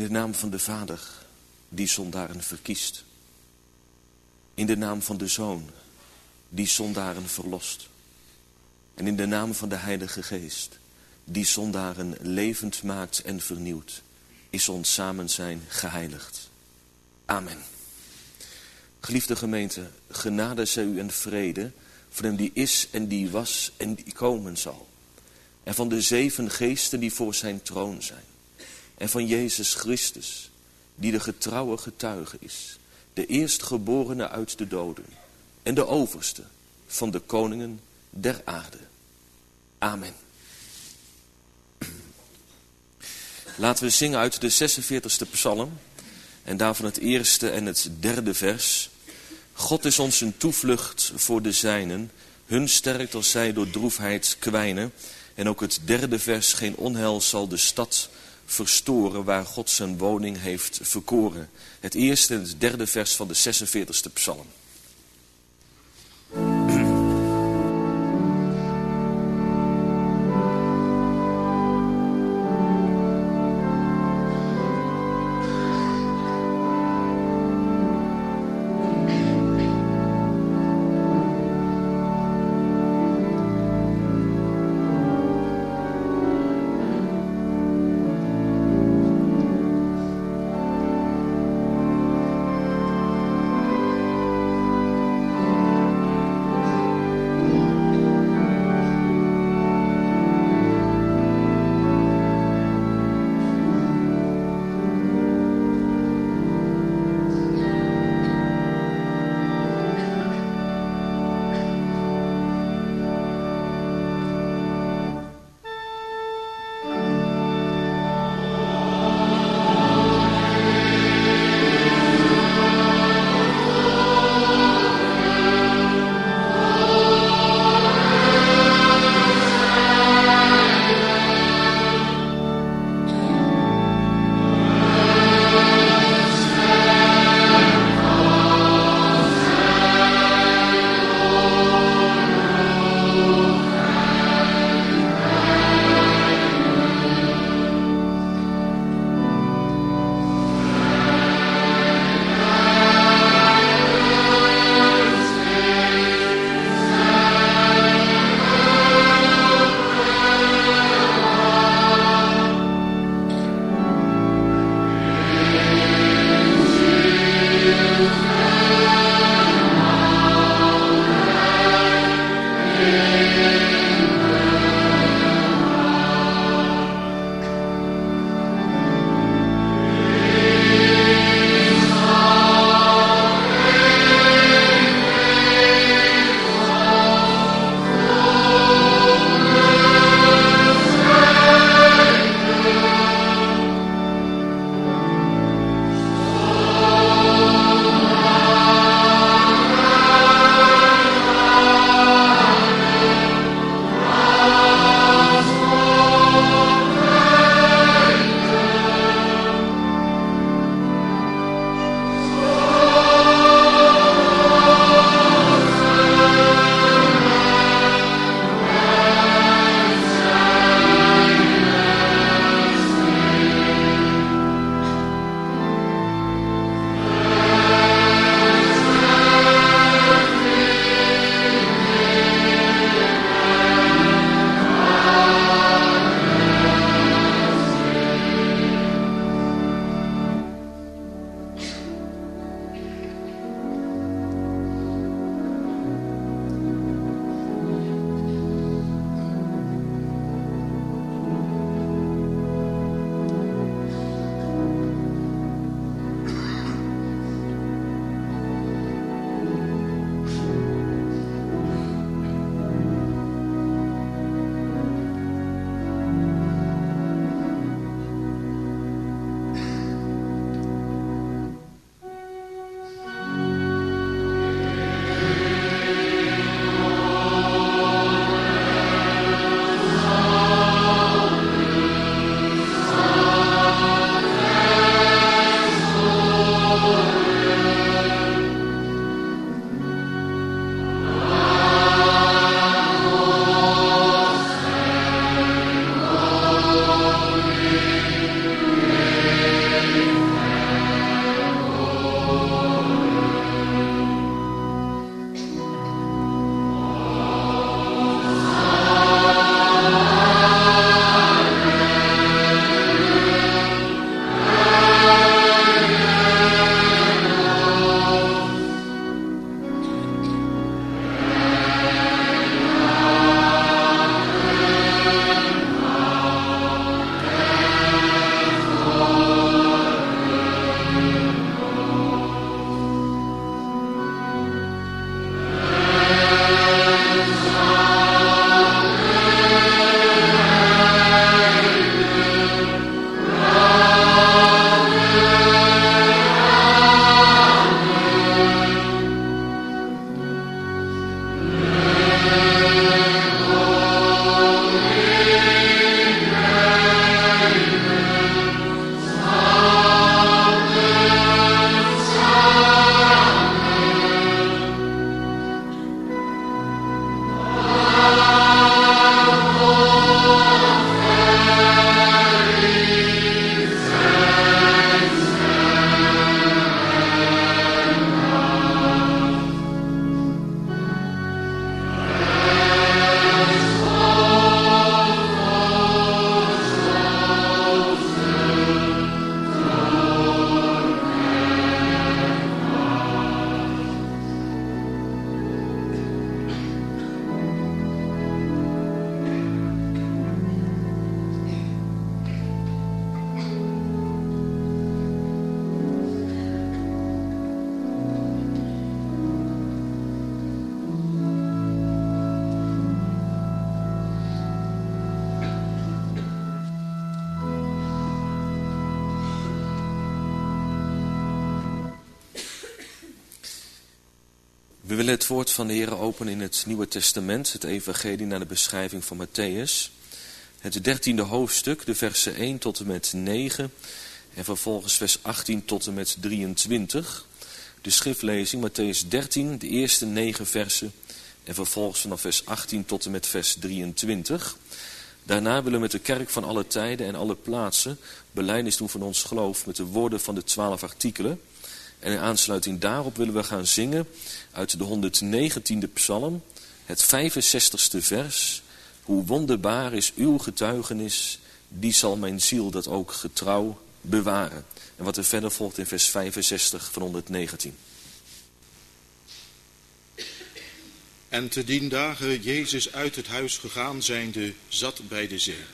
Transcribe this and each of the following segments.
de naam van de Vader, die zondaren verkiest. In de naam van de Zoon, die zondaren verlost. En in de naam van de Heilige Geest, die zondaren levend maakt en vernieuwt, is ons samenzijn geheiligd. Amen. Geliefde gemeente, genade zij u en vrede van hem die is en die was en die komen zal. En van de 7 geesten die voor zijn troon zijn. En van Jezus Christus, die de getrouwe getuige is, de eerstgeborene uit de doden en de overste van de koningen der aarde. Amen. Laten we zingen uit de 46e psalm en daarvan het eerste en het derde vers. God is ons een toevlucht voor de zijnen, hun sterkt als zij door droefheid kwijnen. En ook het derde vers, geen onheil zal de stad verstoren waar God zijn woning heeft verkoren. Het eerste en het derde vers van de 46e psalm. We willen het woord van de Heer openen in het Nieuwe Testament, het evangelie naar de beschrijving van Matthäus. Het 13e hoofdstuk, de versen 1 tot en met 9 en vervolgens vers 18 tot en met 23. De schriftlezing, Matthäus 13, de eerste 9 versen en vervolgens vanaf vers 18 tot en met vers 23. Daarna willen we met de kerk van alle tijden en alle plaatsen belijdenis doen van ons geloof met de woorden van de 12 artikelen. En in aansluiting daarop willen we gaan zingen uit de 119e psalm, het 65ste vers. Hoe wonderbaar is uw getuigenis, die zal mijn ziel dat ook getrouw bewaren. En wat er verder volgt in vers 65 van 119. En te dien dagen Jezus uit het huis gegaan zijnde, zat bij de zee.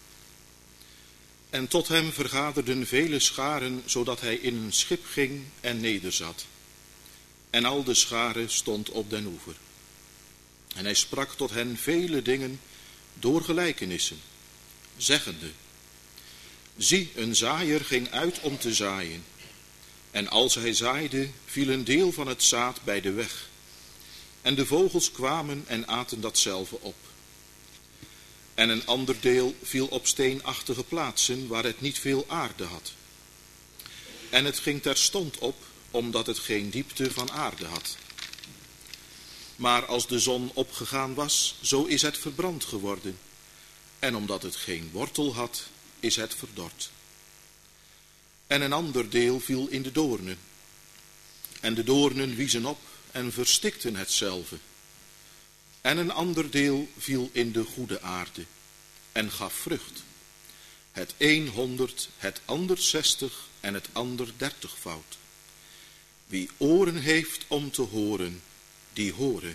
En tot hem vergaderden vele scharen, zodat hij in een schip ging en nederzat. En al de schare stond op den oever. En hij sprak tot hen vele dingen door gelijkenissen, zeggende: Zie, een zaaier ging uit om te zaaien. En als hij zaaide, viel een deel van het zaad bij de weg. En de vogels kwamen en aten datzelve op. En een ander deel viel op steenachtige plaatsen, waar het niet veel aarde had. En het ging terstond op, omdat het geen diepte van aarde had. Maar als de zon opgegaan was, zo is het verbrand geworden. En omdat het geen wortel had, is het verdord. En een ander deel viel in de doornen. En de doornen wiezen op en verstikten hetzelve. En een ander deel viel in de goede aarde en gaf vrucht. Het 100, het ander 60 en het ander 30-fout. Wie oren heeft om te horen, die horen.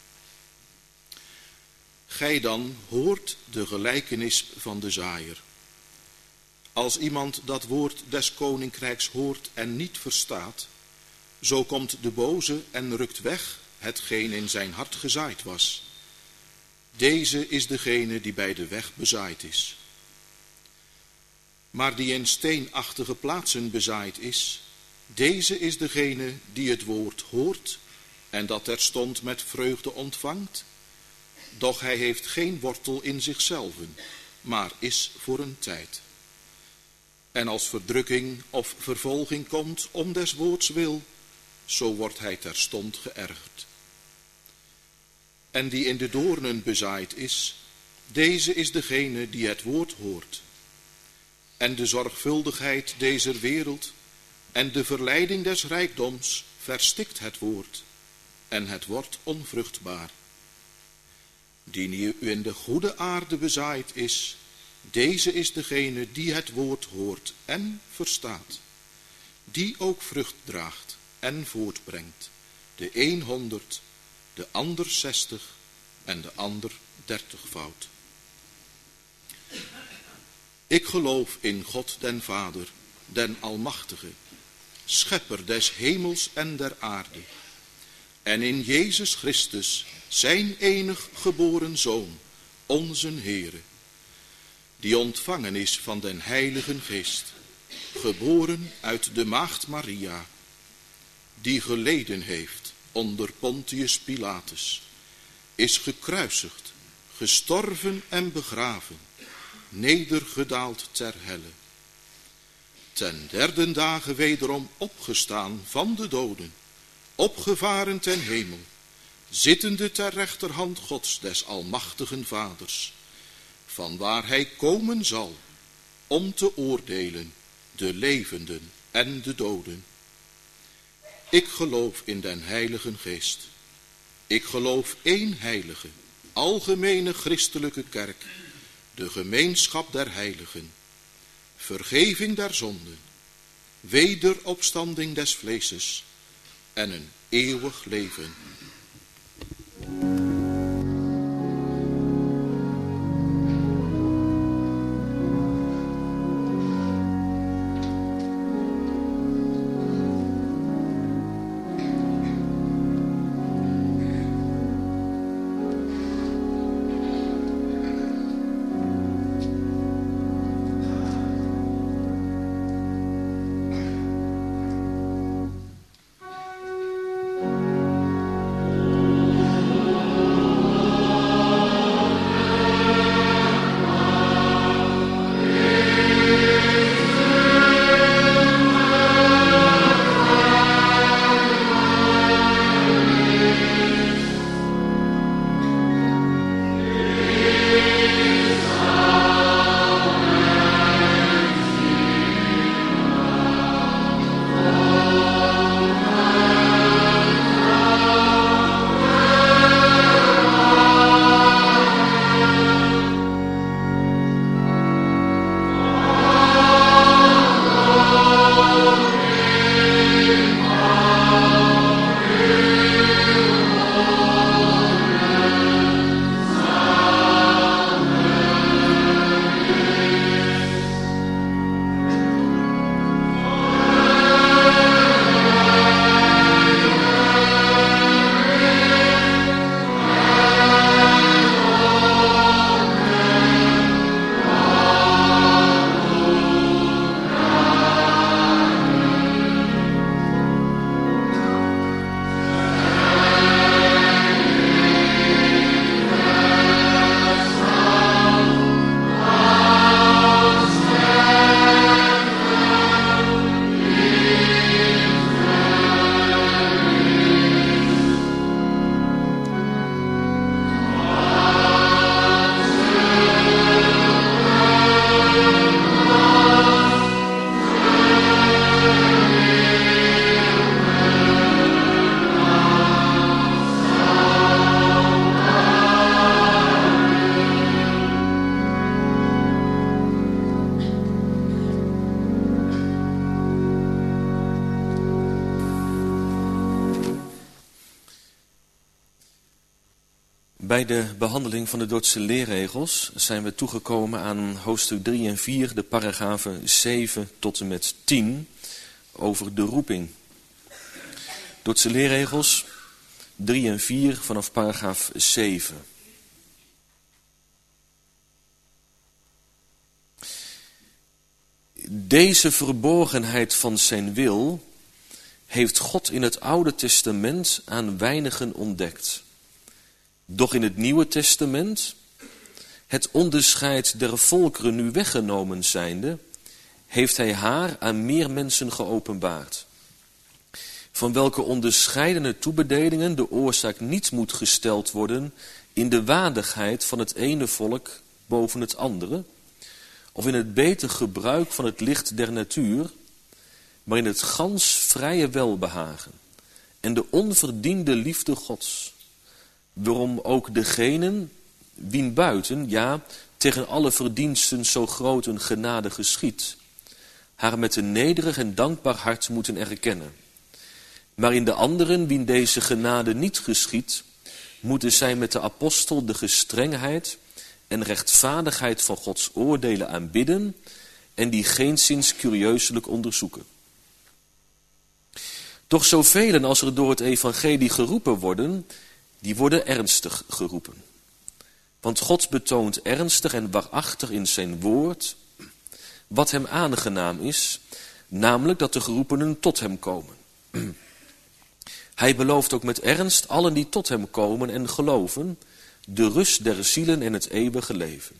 Gij dan hoort de gelijkenis van de zaaier. Als iemand dat woord des koninkrijks hoort en niet verstaat, zo komt de boze en rukt weg hetgeen in zijn hart gezaaid was. Deze is degene die bij de weg bezaaid is. Maar die in steenachtige plaatsen bezaaid is, deze is degene die het woord hoort en dat terstond met vreugde ontvangt, doch hij heeft geen wortel in zichzelven, maar is voor een tijd. En als verdrukking of vervolging komt om des woords wil, zo wordt hij terstond geërgerd. En die in de doornen bezaaid is, deze is degene die het woord hoort. En de zorgvuldigheid dezer wereld en de verleiding des rijkdoms verstikt het woord, en het wordt onvruchtbaar. Die nu in de goede aarde bezaaid is, deze is degene die het woord hoort en verstaat, die ook vrucht draagt en voortbrengt, de 100, de ander 60 en de ander 30-fout. Ik geloof in God den Vader, den Almachtige, schepper des hemels en der aarde, en in Jezus Christus, zijn enig geboren Zoon, onze Heere, die ontvangen is van den Heiligen Geest, geboren uit de maagd Maria, die geleden heeft onder Pontius Pilatus, is gekruisigd, gestorven en begraven, nedergedaald ter helle. Ten derde dagen wederom opgestaan van de doden, opgevaren ten hemel, zittende ter rechterhand Gods des almachtigen Vaders, vanwaar hij komen zal, om te oordelen de levenden en de doden. Ik geloof in den Heiligen Geest. Ik geloof één heilige, algemene christelijke kerk, de gemeenschap der heiligen, vergeving der zonden, wederopstanding des vleeses en een eeuwig leven. Bij de behandeling van de Dordtse leerregels zijn we toegekomen aan hoofdstuk 3 en 4, de paragrafen 7 tot en met 10, over de roeping. Dordtse leerregels 3 en 4 vanaf paragraaf 7. Deze verborgenheid van zijn wil heeft God in het Oude Testament aan weinigen ontdekt. Doch in het Nieuwe Testament, het onderscheid der volkeren nu weggenomen zijnde, heeft hij haar aan meer mensen geopenbaard. Van welke onderscheidene toebedelingen de oorzaak niet moet gesteld worden in de waardigheid van het ene volk boven het andere, of in het beter gebruik van het licht der natuur, maar in het gans vrije welbehagen en de onverdiende liefde Gods, waarom ook degenen, wien buiten, ja, tegen alle verdiensten zo groot een genade geschiedt, haar met een nederig en dankbaar hart moeten erkennen. Maar in de anderen, wien deze genade niet geschiedt, moeten zij met de apostel de gestrengheid en rechtvaardigheid van Gods oordelen aanbidden en die geenszins curieuselijk onderzoeken. Doch zoveel als er door het evangelie geroepen worden, die worden ernstig geroepen. Want God betoont ernstig en waarachtig in zijn woord wat hem aangenaam is, namelijk dat de geroepenen tot hem komen. Hij belooft ook met ernst allen die tot hem komen en geloven, de rust der zielen en het eeuwige leven.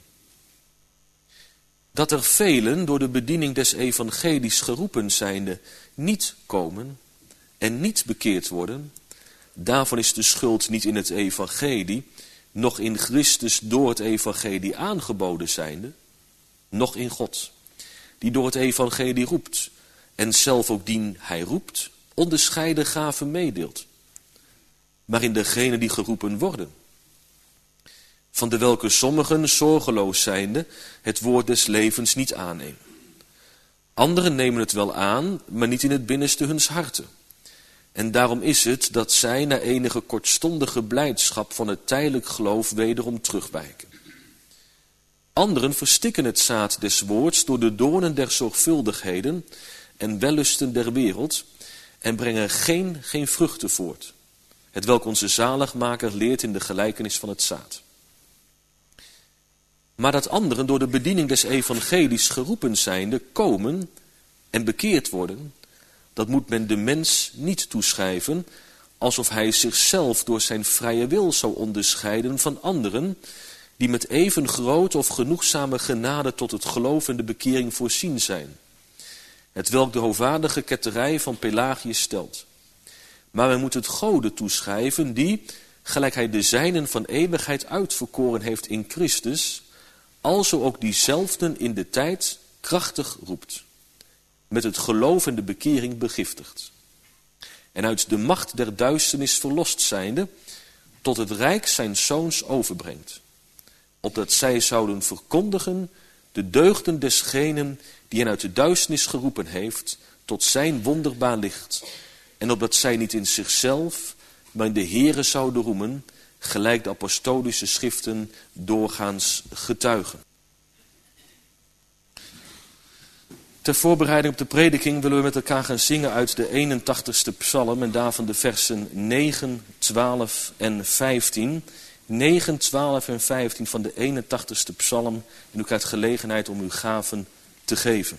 Dat er velen door de bediening des evangelies geroepen zijnde niet komen en niet bekeerd worden, daarvan is de schuld niet in het evangelie, noch in Christus door het evangelie aangeboden zijnde, noch in God, die door het evangelie roept en zelf ook dien hij roept, onderscheiden gaven meedeelt, maar in degene die geroepen worden, van de welke sommigen zorgeloos zijnde het woord des levens niet aannemen. Anderen nemen het wel aan, maar niet in het binnenste huns harten. En daarom is het dat zij na enige kortstondige blijdschap van het tijdelijk geloof wederom terugwijken. Anderen verstikken het zaad des woords door de doornen der zorgvuldigheden en wellusten der wereld en brengen geen vruchten voort, hetwelk onze zaligmaker leert in de gelijkenis van het zaad. Maar dat anderen door de bediening des evangelies geroepen zijnde komen en bekeerd worden, dat moet men de mens niet toeschrijven, alsof hij zichzelf door zijn vrije wil zou onderscheiden van anderen, die met even grote of genoegzame genade tot het geloof en de bekering voorzien zijn, hetwelk de hovaardige ketterij van Pelagius stelt. Maar men moet het Gode toeschrijven, die, gelijk hij de zijnen van eeuwigheid uitverkoren heeft in Christus, alzo ook diezelfden in de tijd krachtig roept, met het geloof en de bekering begiftigt, en uit de macht der duisternis verlost zijnde, tot het rijk zijn zoons overbrengt, opdat zij zouden verkondigen de deugden desgenen die hen uit de duisternis geroepen heeft, tot zijn wonderbaar licht, en opdat zij niet in zichzelf, maar in de Heere zouden roemen, gelijk de apostolische schriften doorgaans getuigen. Ter voorbereiding op de prediking willen we met elkaar gaan zingen uit de 81ste psalm en daarvan de versen 9, 12 en 15. 9, 12 en 15 van de 81ste psalm. En u krijgt gelegenheid om uw gaven te geven.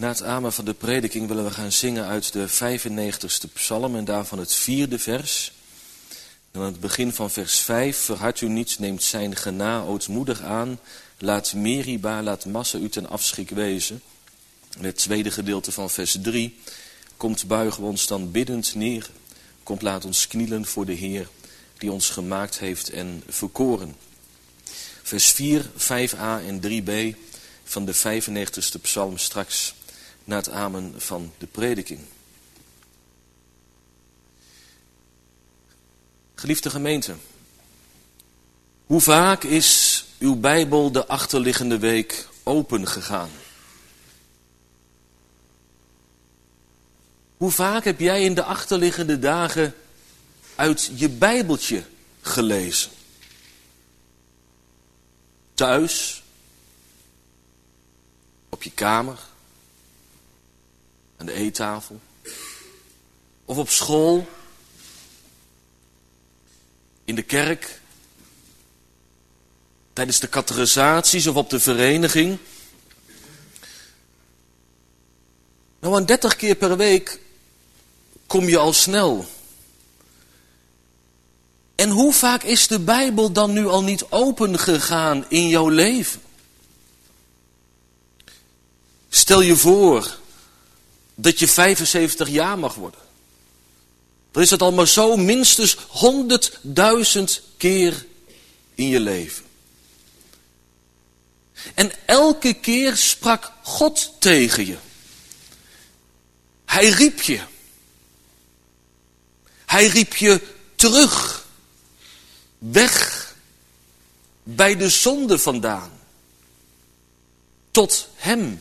Na het amen van de prediking willen we gaan zingen uit de 95ste psalm en daarvan het 4e vers. En aan het begin van vers 5, verhard u niet, neemt zijn gena ootmoedig aan. Laat Meriba, laat Massa u ten afschrik wezen. En het tweede gedeelte van vers 3, komt buigen we ons dan biddend neer. Komt laat ons knielen voor de Heer die ons gemaakt heeft en verkoren. Vers 4, 5a en 3b van de 95ste psalm straks na het amen van de prediking. Geliefde gemeente, hoe vaak is uw Bijbel de achterliggende week open gegaan? Hoe vaak heb jij in de achterliggende dagen uit je Bijbeltje gelezen? Thuis, op je kamer, aan de eettafel, of op school, in de kerk, tijdens de catechisaties of op de vereniging. Nou, aan 30 keer per week kom je al snel. En hoe vaak is de Bijbel dan nu al niet open gegaan in jouw leven? Stel je voor dat je 75 jaar mag worden. Dan is het al maar zo minstens 100.000 keer in je leven. En elke keer sprak God tegen je. Hij riep je. Hij riep je terug. Weg. Bij de zonde vandaan. Tot hem.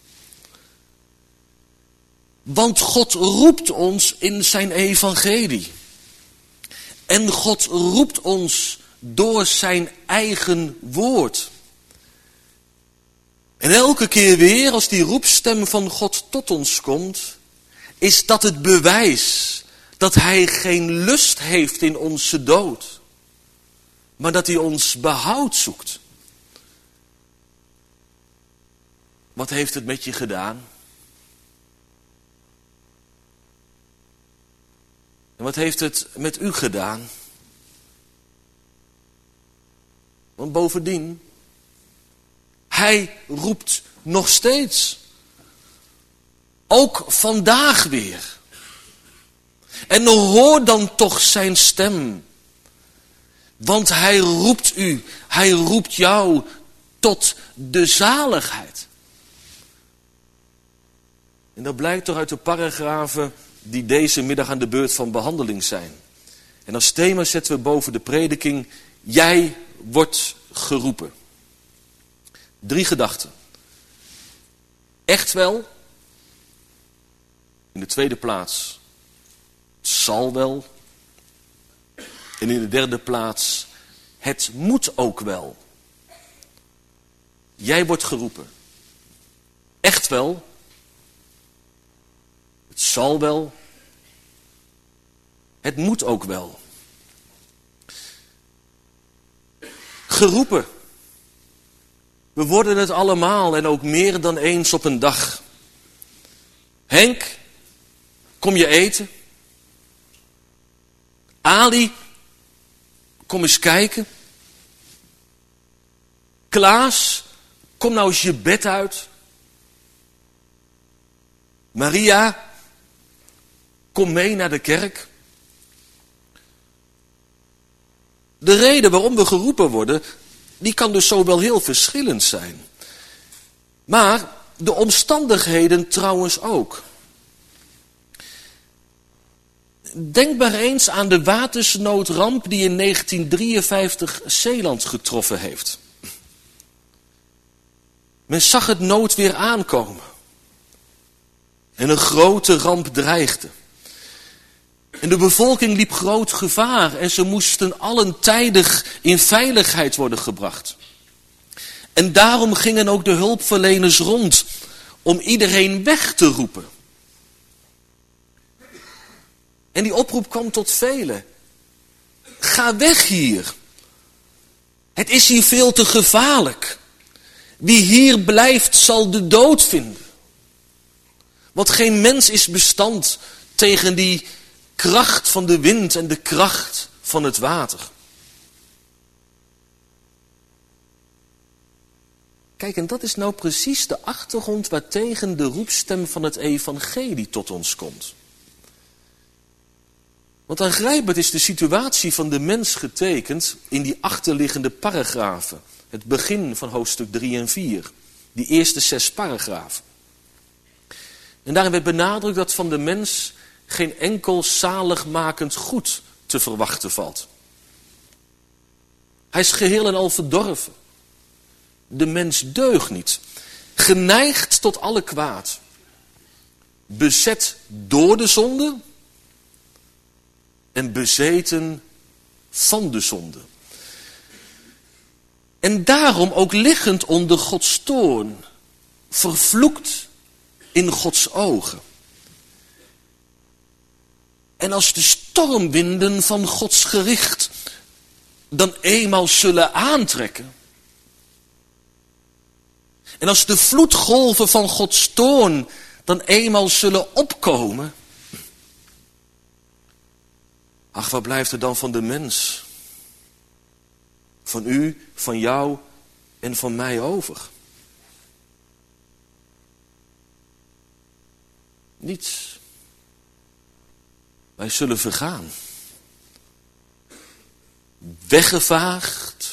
Want God roept ons in zijn evangelie. En God roept ons door zijn eigen woord. En elke keer weer als die roepstem van God tot ons komt, is dat het bewijs dat hij geen lust heeft in onze dood. Maar dat hij ons behoud zoekt. Wat heeft het met je gedaan? En wat heeft het met u gedaan? Want bovendien, hij roept nog steeds. Ook vandaag weer. En hoor dan toch zijn stem. Want hij roept u, hij roept jou tot de zaligheid. En dat blijkt toch uit de paragrafen die deze middag aan de beurt van behandeling zijn. En als thema zetten we boven de prediking, jij wordt geroepen. 3 gedachten. Echt wel. In de tweede plaats, het zal wel. En in de 3e plaats, het moet ook wel. Jij wordt geroepen. Echt wel. Het zal wel. Het moet ook wel. Geroepen. We worden het allemaal en ook meer dan eens op een dag. Henk, kom je eten? Ali, kom eens kijken. Klaas, kom nou eens je bed uit. Maria, kom mee naar de kerk. De reden waarom we geroepen worden, die kan dus zo wel heel verschillend zijn. Maar de omstandigheden trouwens ook. Denk maar eens aan de watersnoodramp die in 1953 Zeeland getroffen heeft. Men zag het noodweer aankomen. En een grote ramp dreigde. En de bevolking liep groot gevaar en ze moesten allen tijdig in veiligheid worden gebracht. En daarom gingen ook de hulpverleners rond om iedereen weg te roepen. En die oproep kwam tot velen. Ga weg hier. Het is hier veel te gevaarlijk. Wie hier blijft zal de dood vinden. Want geen mens is bestand tegen die kracht van de wind en de kracht van het water. Kijk, en dat is nou precies de achtergrond waartegen de roepstem van het evangelie tot ons komt. Want aangrijpend is de situatie van de mens getekend in die achterliggende paragrafen. Het begin van hoofdstuk 3 en 4. Die eerste 6 paragrafen. En daarin werd benadrukt dat van de mens geen enkel zaligmakend goed te verwachten valt. Hij is geheel en al verdorven. De mens deugt niet. Geneigd tot alle kwaad. Bezet door de zonde. En bezeten van de zonde. En daarom ook liggend onder Gods toorn. Vervloekt in Gods ogen. En als de stormwinden van Gods gericht dan eenmaal zullen aantrekken. En als de vloedgolven van Gods toorn dan eenmaal zullen opkomen. Ach, wat blijft er dan van de mens? Van u, van jou en van mij over? Niets. Wij zullen vergaan. Weggevaagd.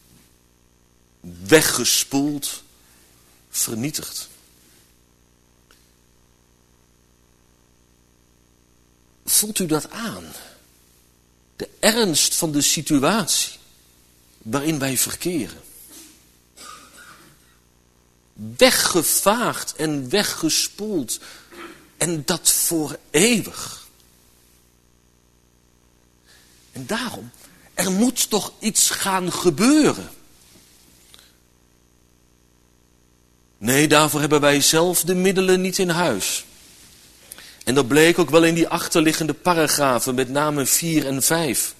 Weggespoeld. Vernietigd. Voelt u dat aan? De ernst van de situatie waarin wij verkeren. Weggevaagd en weggespoeld. En dat voor eeuwig. En daarom, er moet toch iets gaan gebeuren. Nee, daarvoor hebben wij zelf de middelen niet in huis. En dat bleek ook wel in die achterliggende paragrafen, met name 4 en 5.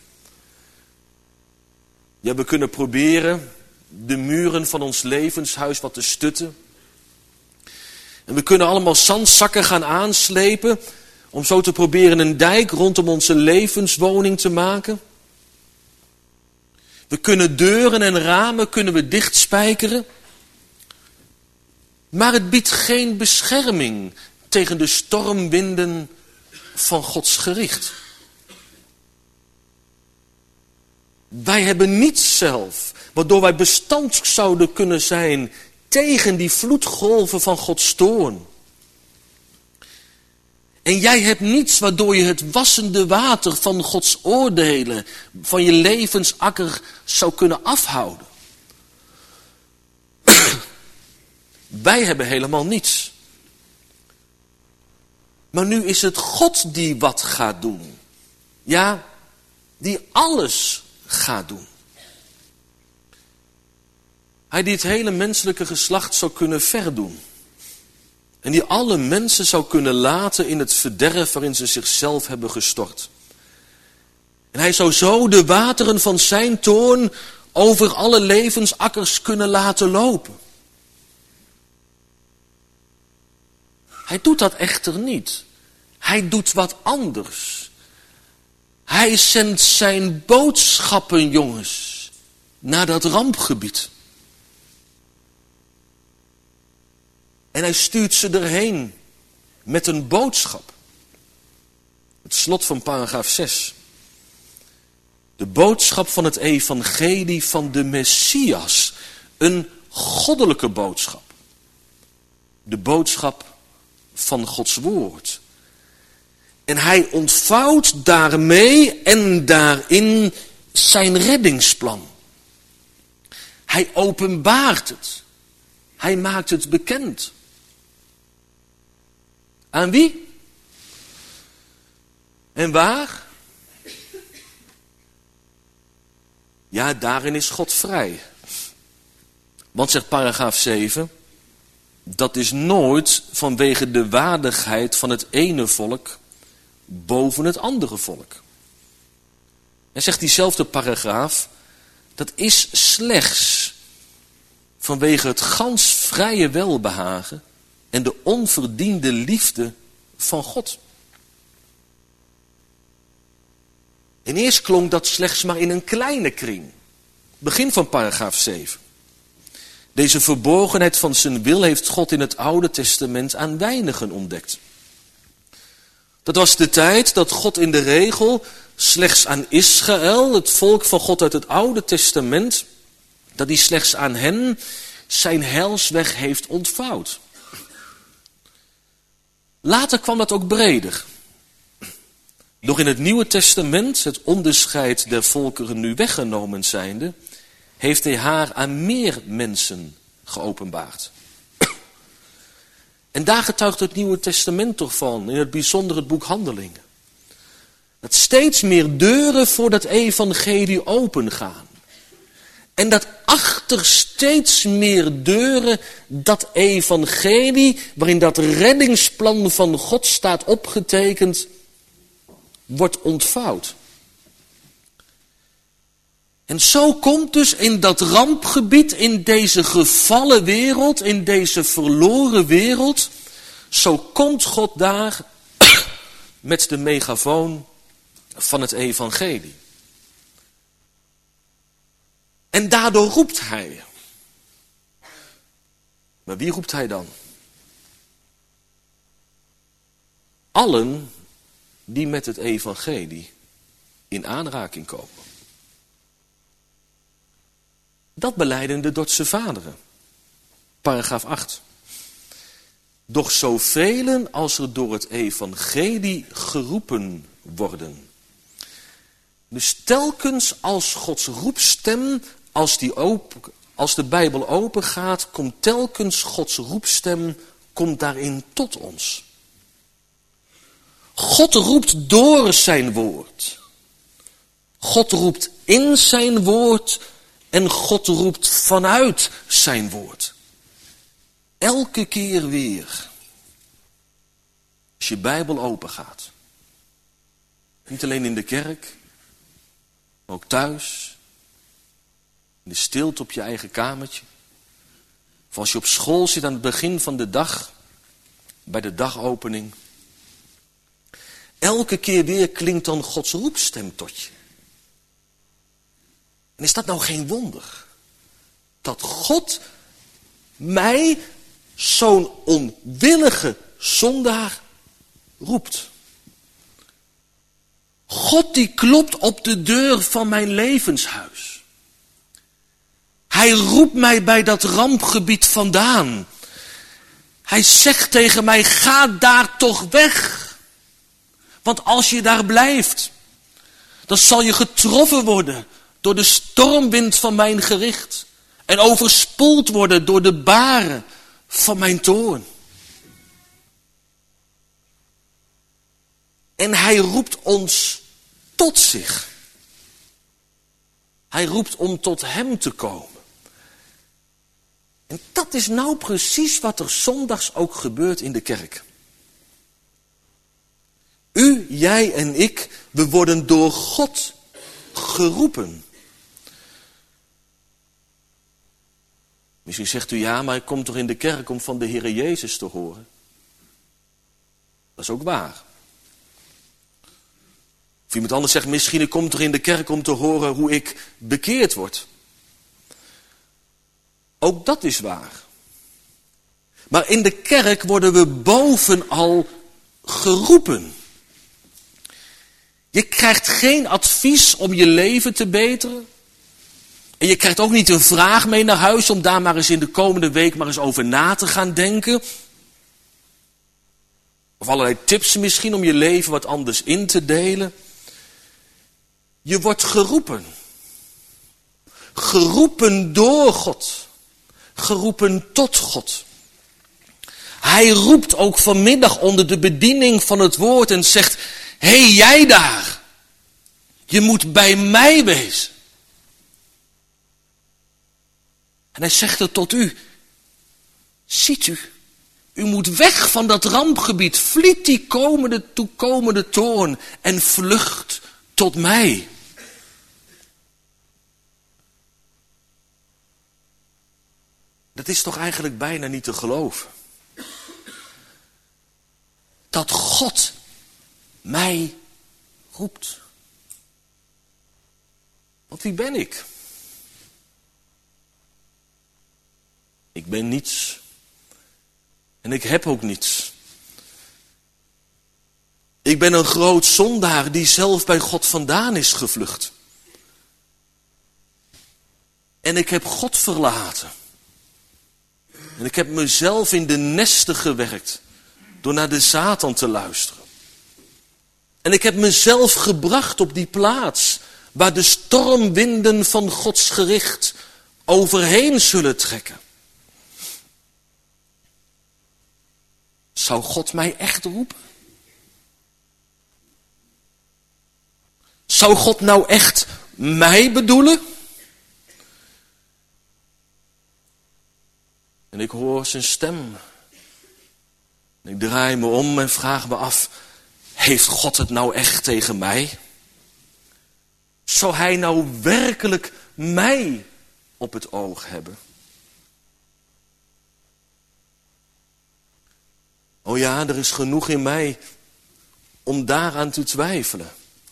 Ja, we kunnen proberen de muren van ons levenshuis wat te stutten. En we kunnen allemaal zandzakken gaan aanslepen om zo te proberen een dijk rondom onze levenswoning te maken. We kunnen deuren en ramen kunnen we dichtspijkeren. Maar het biedt geen bescherming tegen de stormwinden van Gods gericht. Wij hebben niets zelf, waardoor wij bestand zouden kunnen zijn tegen die vloedgolven van Gods toorn. En jij hebt niets waardoor je het wassende water van Gods oordelen van je levensakker zou kunnen afhouden. Wij hebben helemaal niets. Maar nu is het God die wat gaat doen. Ja, die alles gaat doen. Hij die het hele menselijke geslacht zou kunnen verdoen. En die alle mensen zou kunnen laten in het verderf waarin ze zichzelf hebben gestort. En hij zou zo de wateren van zijn toorn over alle levensakkers kunnen laten lopen. Hij doet dat echter niet. Hij doet wat anders. Hij zendt zijn boodschappen, jongens, naar dat rampgebied. En hij stuurt ze erheen met een boodschap. Het slot van paragraaf 6. De boodschap van het evangelie van de Messias. Een goddelijke boodschap. De boodschap van Gods woord. En hij ontvouwt daarmee en daarin zijn reddingsplan. Hij openbaart het. Hij maakt het bekend. Aan wie? En waar? Ja, daarin is God vrij. Want zegt paragraaf 7... dat is nooit vanwege de waardigheid van het ene volk boven het andere volk. En zegt diezelfde paragraaf, dat is slechts vanwege het gans vrije welbehagen en de onverdiende liefde van God. En eerst klonk dat slechts maar in een kleine kring. Begin van paragraaf 7. Deze verborgenheid van zijn wil heeft God in het Oude Testament aan weinigen ontdekt. Dat was de tijd dat God in de regel slechts aan Israël, het volk van God uit het Oude Testament, dat hij slechts aan hen zijn heilsweg heeft ontvouwd. Later kwam dat ook breder. Doch in het Nieuwe Testament, het onderscheid der volkeren nu weggenomen zijnde, heeft hij haar aan meer mensen geopenbaard. En daar getuigt het Nieuwe Testament toch van, in het bijzonder het boek Handelingen. Dat steeds meer deuren voor dat evangelie opengaan. En dat achter steeds meer deuren dat evangelie, waarin dat reddingsplan van God staat opgetekend, wordt ontvouwd. En zo komt dus in dat rampgebied, in deze gevallen wereld, in deze verloren wereld, zo komt God daar met de megafoon van het evangelie. En daardoor roept hij. Maar wie roept hij dan? Allen die met het evangelie in aanraking komen. Dat belijden de Dordtse vaderen. Paragraaf 8. Doch zoveel als er door het evangelie geroepen worden. Dus telkens als Gods roepstem, als de Bijbel open gaat, komt telkens Gods roepstem, komt daarin tot ons. God roept door zijn woord. God roept in zijn woord en God roept vanuit zijn woord. Elke keer weer. Als je Bijbel open gaat. Niet alleen in de kerk, maar ook thuis. In de stilte op je eigen kamertje. Of als je op school zit aan het begin van de dag, bij de dagopening. Elke keer weer klinkt dan Gods roepstem tot je. En is dat nou geen wonder? Dat God mij, zo'n onwillige zondaar, roept. God die klopt op de deur van mijn levenshuis. Hij roept mij bij dat rampgebied vandaan. Hij zegt tegen mij, ga daar toch weg. Want als je daar blijft, dan zal je getroffen worden door de stormwind van mijn gericht. En overspoeld worden door de baren van mijn toorn. En hij roept ons tot zich. Hij roept om tot hem te komen. En dat is nou precies wat er zondags ook gebeurt in de kerk. U, jij en ik, we worden door God geroepen. Misschien zegt u, ja, maar ik kom toch in de kerk om van de Heere Jezus te horen. Dat is ook waar. Of iemand anders zegt, misschien ik kom toch in de kerk om te horen hoe ik bekeerd word. Ook dat is waar. Maar in de kerk worden we bovenal geroepen. Je krijgt geen advies om je leven te beteren. En je krijgt ook niet een vraag mee naar huis om daar maar eens in de komende week maar eens over na te gaan denken. Of allerlei tips misschien om je leven wat anders in te delen. Je wordt geroepen. Geroepen door God. Geroepen tot God. Hij roept ook vanmiddag onder de bediening van het woord en zegt, hé, jij daar, je moet bij mij wezen. En hij zegt het tot u. Ziet u, u moet weg van dat rampgebied, vliet die toekomende toorn en vlucht tot mij. Dat is toch eigenlijk bijna niet te geloven. dat God mij roept. Want wie ben ik? Ik ben niets. En ik heb ook niets. Ik ben een groot zondaar die zelf bij God vandaan is gevlucht. En ik heb God verlaten. En ik heb mezelf in de nesten gewerkt door naar de Satan te luisteren. En ik heb mezelf gebracht op die plaats waar de stormwinden van Gods gericht overheen zullen trekken. Zou God mij echt roepen? Zou God nou echt mij bedoelen? En ik hoor zijn stem. En ik draai me om en vraag me af, heeft God het nou echt tegen mij? Zou hij nou werkelijk mij op het oog hebben? Oh ja, er is genoeg in mij om daaraan te twijfelen.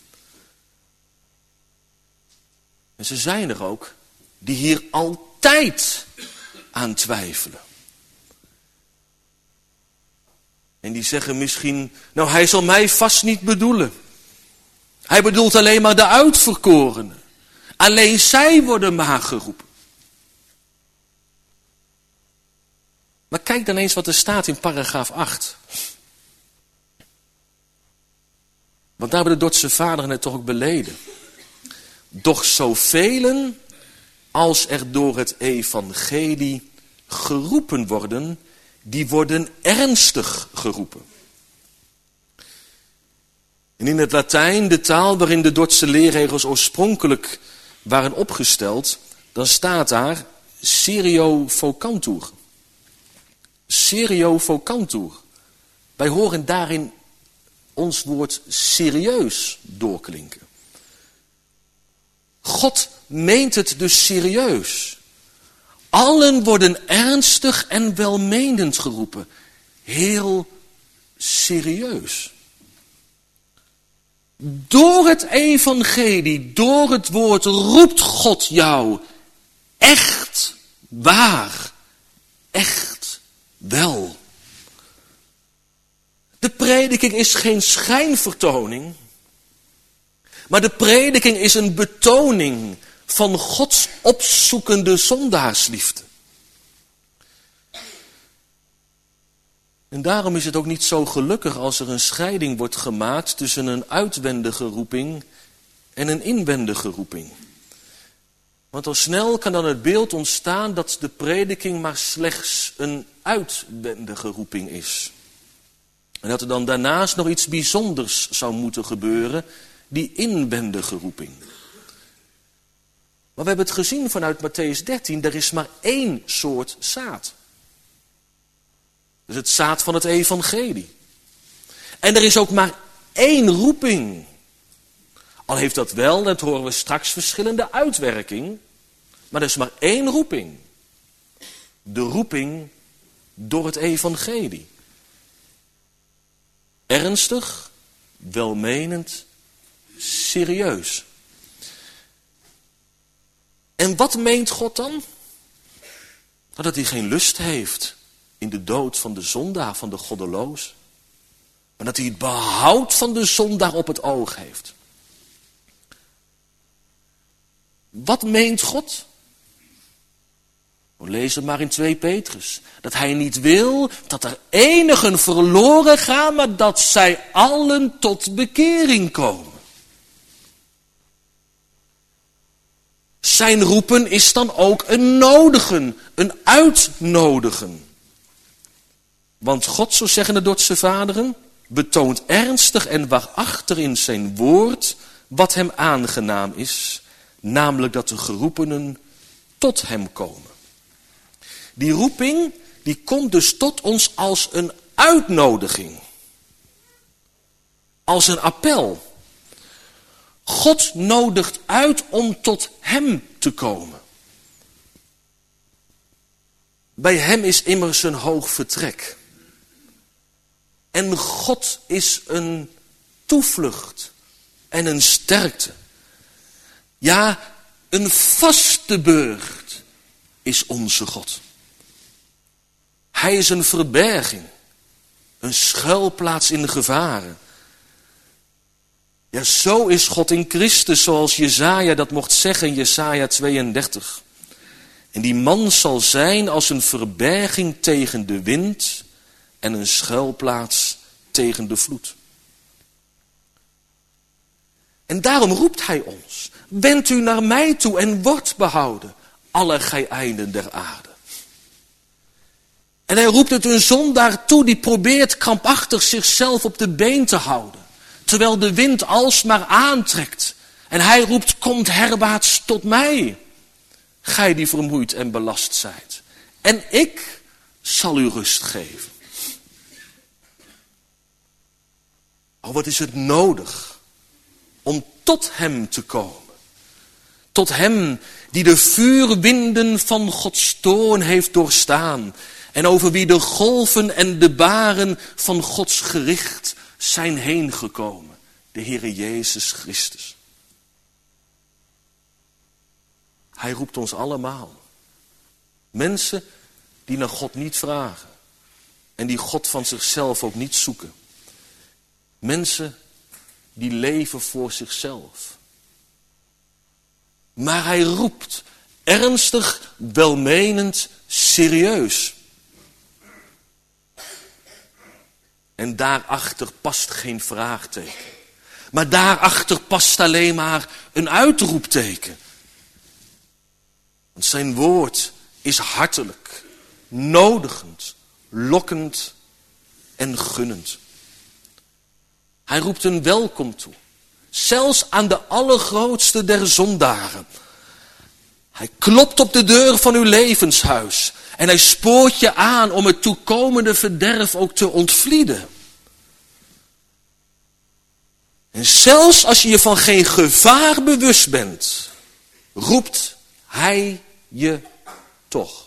En ze zijn er ook die hier altijd aan twijfelen. En die zeggen misschien, nou hij zal mij vast niet bedoelen. Hij bedoelt alleen maar de uitverkorenen. Alleen zij worden maar geroepen. Maar kijk dan eens wat er staat in paragraaf 8. Want daar hebben de Dordtse vaderen het toch ook beleden. Doch zoveel als er door het evangelie geroepen worden, die worden ernstig geroepen. En in het Latijn, de taal waarin de Dordtse leerregels oorspronkelijk waren opgesteld, dan staat daar serio vocantur. Serio vocantur. Wij horen daarin ons woord serieus doorklinken. God meent het dus serieus. Allen worden ernstig en welmenend geroepen. Heel serieus. Door het evangelie, door het woord, roept God jou echt waar, echt wel. De prediking is geen schijnvertoning, maar de prediking is een betoning van Gods opzoekende zondaarsliefde. En daarom is het ook niet zo gelukkig als er een scheiding wordt gemaakt tussen een uitwendige roeping en een inwendige roeping. Want al snel kan dan het beeld ontstaan dat de prediking maar slechts een uitwendige roeping is. En dat er dan daarnaast nog iets bijzonders zou moeten gebeuren, die inwendige roeping. Maar we hebben het gezien vanuit Mattheüs 13, er is maar één soort zaad. Dus het zaad van het evangelie. En er is ook maar één roeping. Al heeft dat wel, dat horen we straks, verschillende uitwerking. Maar er is maar één roeping. De roeping door het evangelie. Ernstig, welmenend, serieus. En wat meent God dan? Dat hij geen lust heeft in de dood van de zondaar, van de goddeloos. Maar dat hij het behoud van de zondaar op het oog heeft. Wat meent God? Lees het maar in 2 Petrus. Dat hij niet wil dat er enigen verloren gaan, maar dat zij allen tot bekering komen. Zijn roepen is dan ook een nodigen, een uitnodigen. Want God, zo zeggen de Dordtse vaderen, betoont ernstig en waarachtig in zijn woord wat hem aangenaam is. Namelijk dat de geroepenen tot hem komen. Die roeping, die komt dus tot ons als een uitnodiging. Als een appel. God nodigt uit om tot hem te komen. Bij hem is immers een hoog vertrek. En God is een toevlucht en een sterkte. Ja, een vaste burcht is onze God. Hij is een verberging, een schuilplaats in gevaren. Ja, zo is God in Christus, zoals Jesaja dat mocht zeggen in Jesaja 32. En die man zal zijn als een verberging tegen de wind en een schuilplaats tegen de vloed. En daarom roept hij ons, wend u naar mij toe en wordt behouden, alle gij einden der aarde. En hij roept het een zondaar toe die probeert krampachtig zichzelf op de been te houden, terwijl de wind alsmaar aantrekt. En hij roept, komt herwaarts tot mij, gij die vermoeid en belast zijt. En ik zal u rust geven. Oh, wat is het nodig om tot hem te komen. Tot hem die de vuurwinden van Gods toorn heeft doorstaan. En over wie de golven en de baren van Gods gericht zijn heen gekomen. De Heere Jezus Christus. Hij roept ons allemaal. Mensen die naar God niet vragen. En die God van zichzelf ook niet zoeken. Mensen die leven voor zichzelf. Maar hij roept ernstig, welmenend, serieus. En daarachter past geen vraagteken. Maar daarachter past alleen maar een uitroepteken. Want zijn woord is hartelijk, nodigend, lokkend en gunnend. Hij roept een welkom toe. Zelfs aan de allergrootste der zondaren. Hij klopt op de deur van uw levenshuis. En hij spoort je aan om het toekomende verderf ook te ontvlieden. En zelfs als je je van geen gevaar bewust bent, roept hij je toch.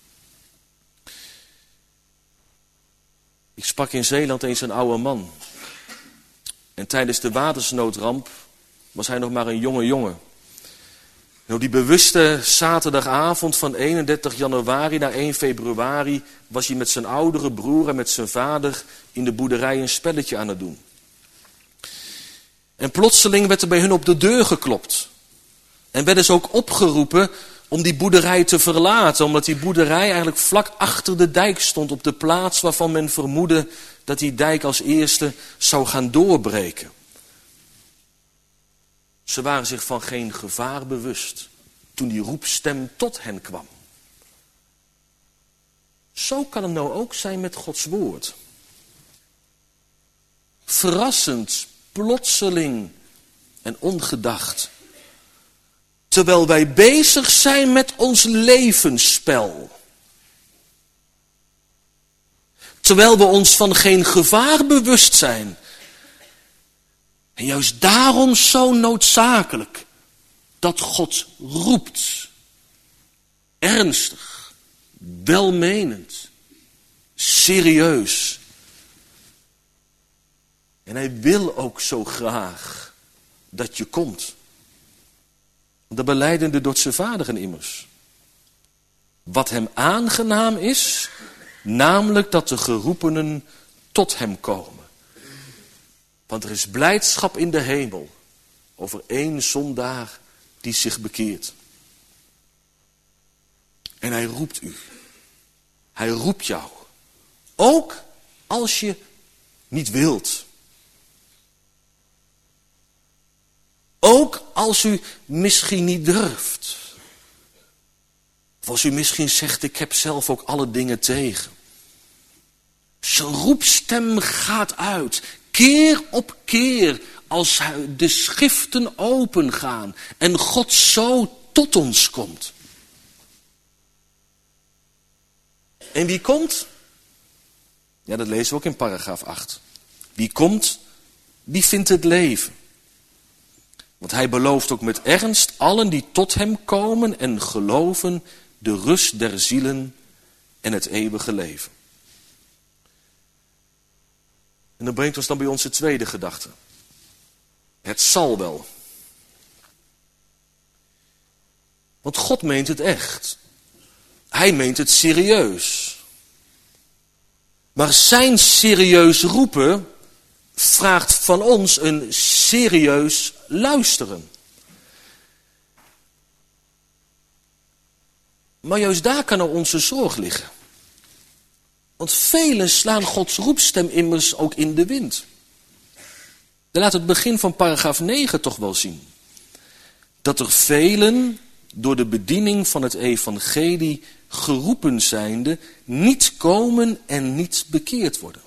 Ik sprak in Zeeland eens een oude man. En tijdens de watersnoodramp was hij nog maar een jonge jongen. En op die bewuste zaterdagavond van 31 januari naar 1 februari... was hij met zijn oudere broer en met zijn vader in de boerderij een spelletje aan het doen. En plotseling werd er bij hun op de deur geklopt. En werden ze ook opgeroepen om die boerderij te verlaten. Omdat die boerderij eigenlijk vlak achter de dijk stond. Op de plaats waarvan men vermoedde dat die dijk als eerste zou gaan doorbreken. Ze waren zich van geen gevaar bewust toen die roepstem tot hen kwam. Zo kan het nou ook zijn met Gods woord. Verrassend, plotseling en ongedacht. Terwijl wij bezig zijn met ons levensspel. Terwijl we ons van geen gevaar bewust zijn. En juist daarom zo noodzakelijk dat God roept. Ernstig, welmenend, serieus. En hij wil ook zo graag dat je komt. Dat belijden de Dordtse vaderen immers. Wat hem aangenaam is, namelijk dat de geroepenen tot hem komen. Want er is blijdschap in de hemel over één zondaar die zich bekeert. En hij roept u. Hij roept jou. Ook als je niet wilt. Ook als u misschien niet durft. Of als u misschien zegt, ik heb zelf ook alle dingen tegen. Zijn roepstem gaat uit. Keer op keer als de schriften opengaan. En God zo tot ons komt. En wie komt? Ja, dat lezen we ook in paragraaf 8. Wie komt, die vindt het leven. Want hij belooft ook met ernst allen die tot hem komen en geloven de rust der zielen en het eeuwige leven. En dat brengt ons dan bij onze tweede gedachte. Het zal wel. Want God meent het echt. Hij meent het serieus. Maar zijn serieus roepen vraagt van ons een serieus luisteren. Maar juist daar kan er onze zorg liggen. Want velen slaan Gods roepstem immers ook in de wind. Dan laat het begin van paragraaf 9 toch wel zien. Dat er velen door de bediening van het evangelie geroepen zijnde niet komen en niet bekeerd worden.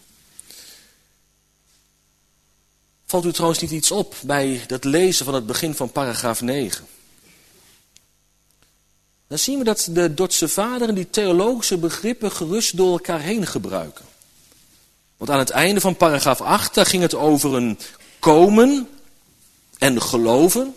Valt u trouwens niet iets op bij dat lezen van het begin van paragraaf 9? Dan zien we dat de Dordtse vaderen die theologische begrippen gerust door elkaar heen gebruiken. Want aan het einde van paragraaf 8, daar ging het over een komen en geloven.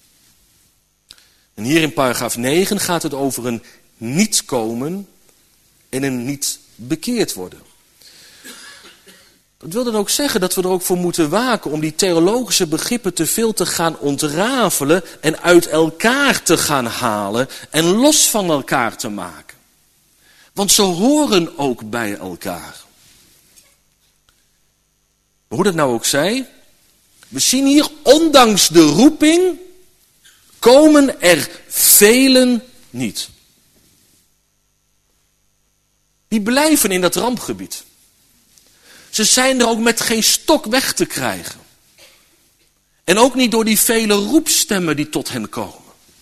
En hier in paragraaf 9 gaat het over een niet komen en een niet bekeerd worden. Dat wil dan ook zeggen dat we er ook voor moeten waken om die theologische begrippen te veel te gaan ontrafelen en uit elkaar te gaan halen en los van elkaar te maken. Want ze horen ook bij elkaar. Maar hoe dat nou ook zij, we zien hier ondanks de roeping komen er velen niet. Die blijven in dat rampgebied. Ze zijn er ook met geen stok weg te krijgen. En ook niet door die vele roepstemmen die tot hen komen.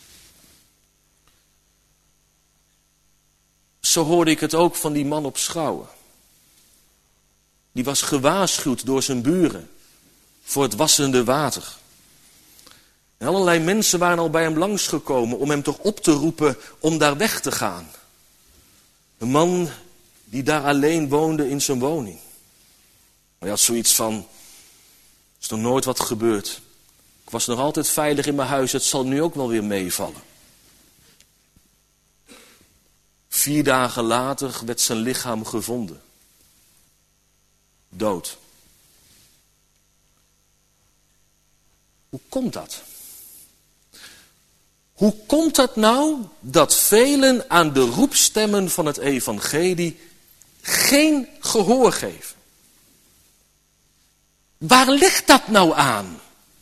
Zo hoorde ik het ook van die man op Schouwen. Die was gewaarschuwd door zijn buren voor het wassende water. En allerlei mensen waren al bij hem langsgekomen om hem toch op te roepen om daar weg te gaan. Een man die daar alleen woonde in zijn woning. Maar hij had zoiets van, er is nog nooit wat gebeurd. Ik was nog altijd veilig in mijn huis, het zal nu ook wel weer meevallen. 4 dagen later werd zijn lichaam gevonden. Dood. Hoe komt dat? Hoe komt het nou dat velen aan de roepstemmen van het evangelie geen gehoor geven? Waar ligt dat nou aan?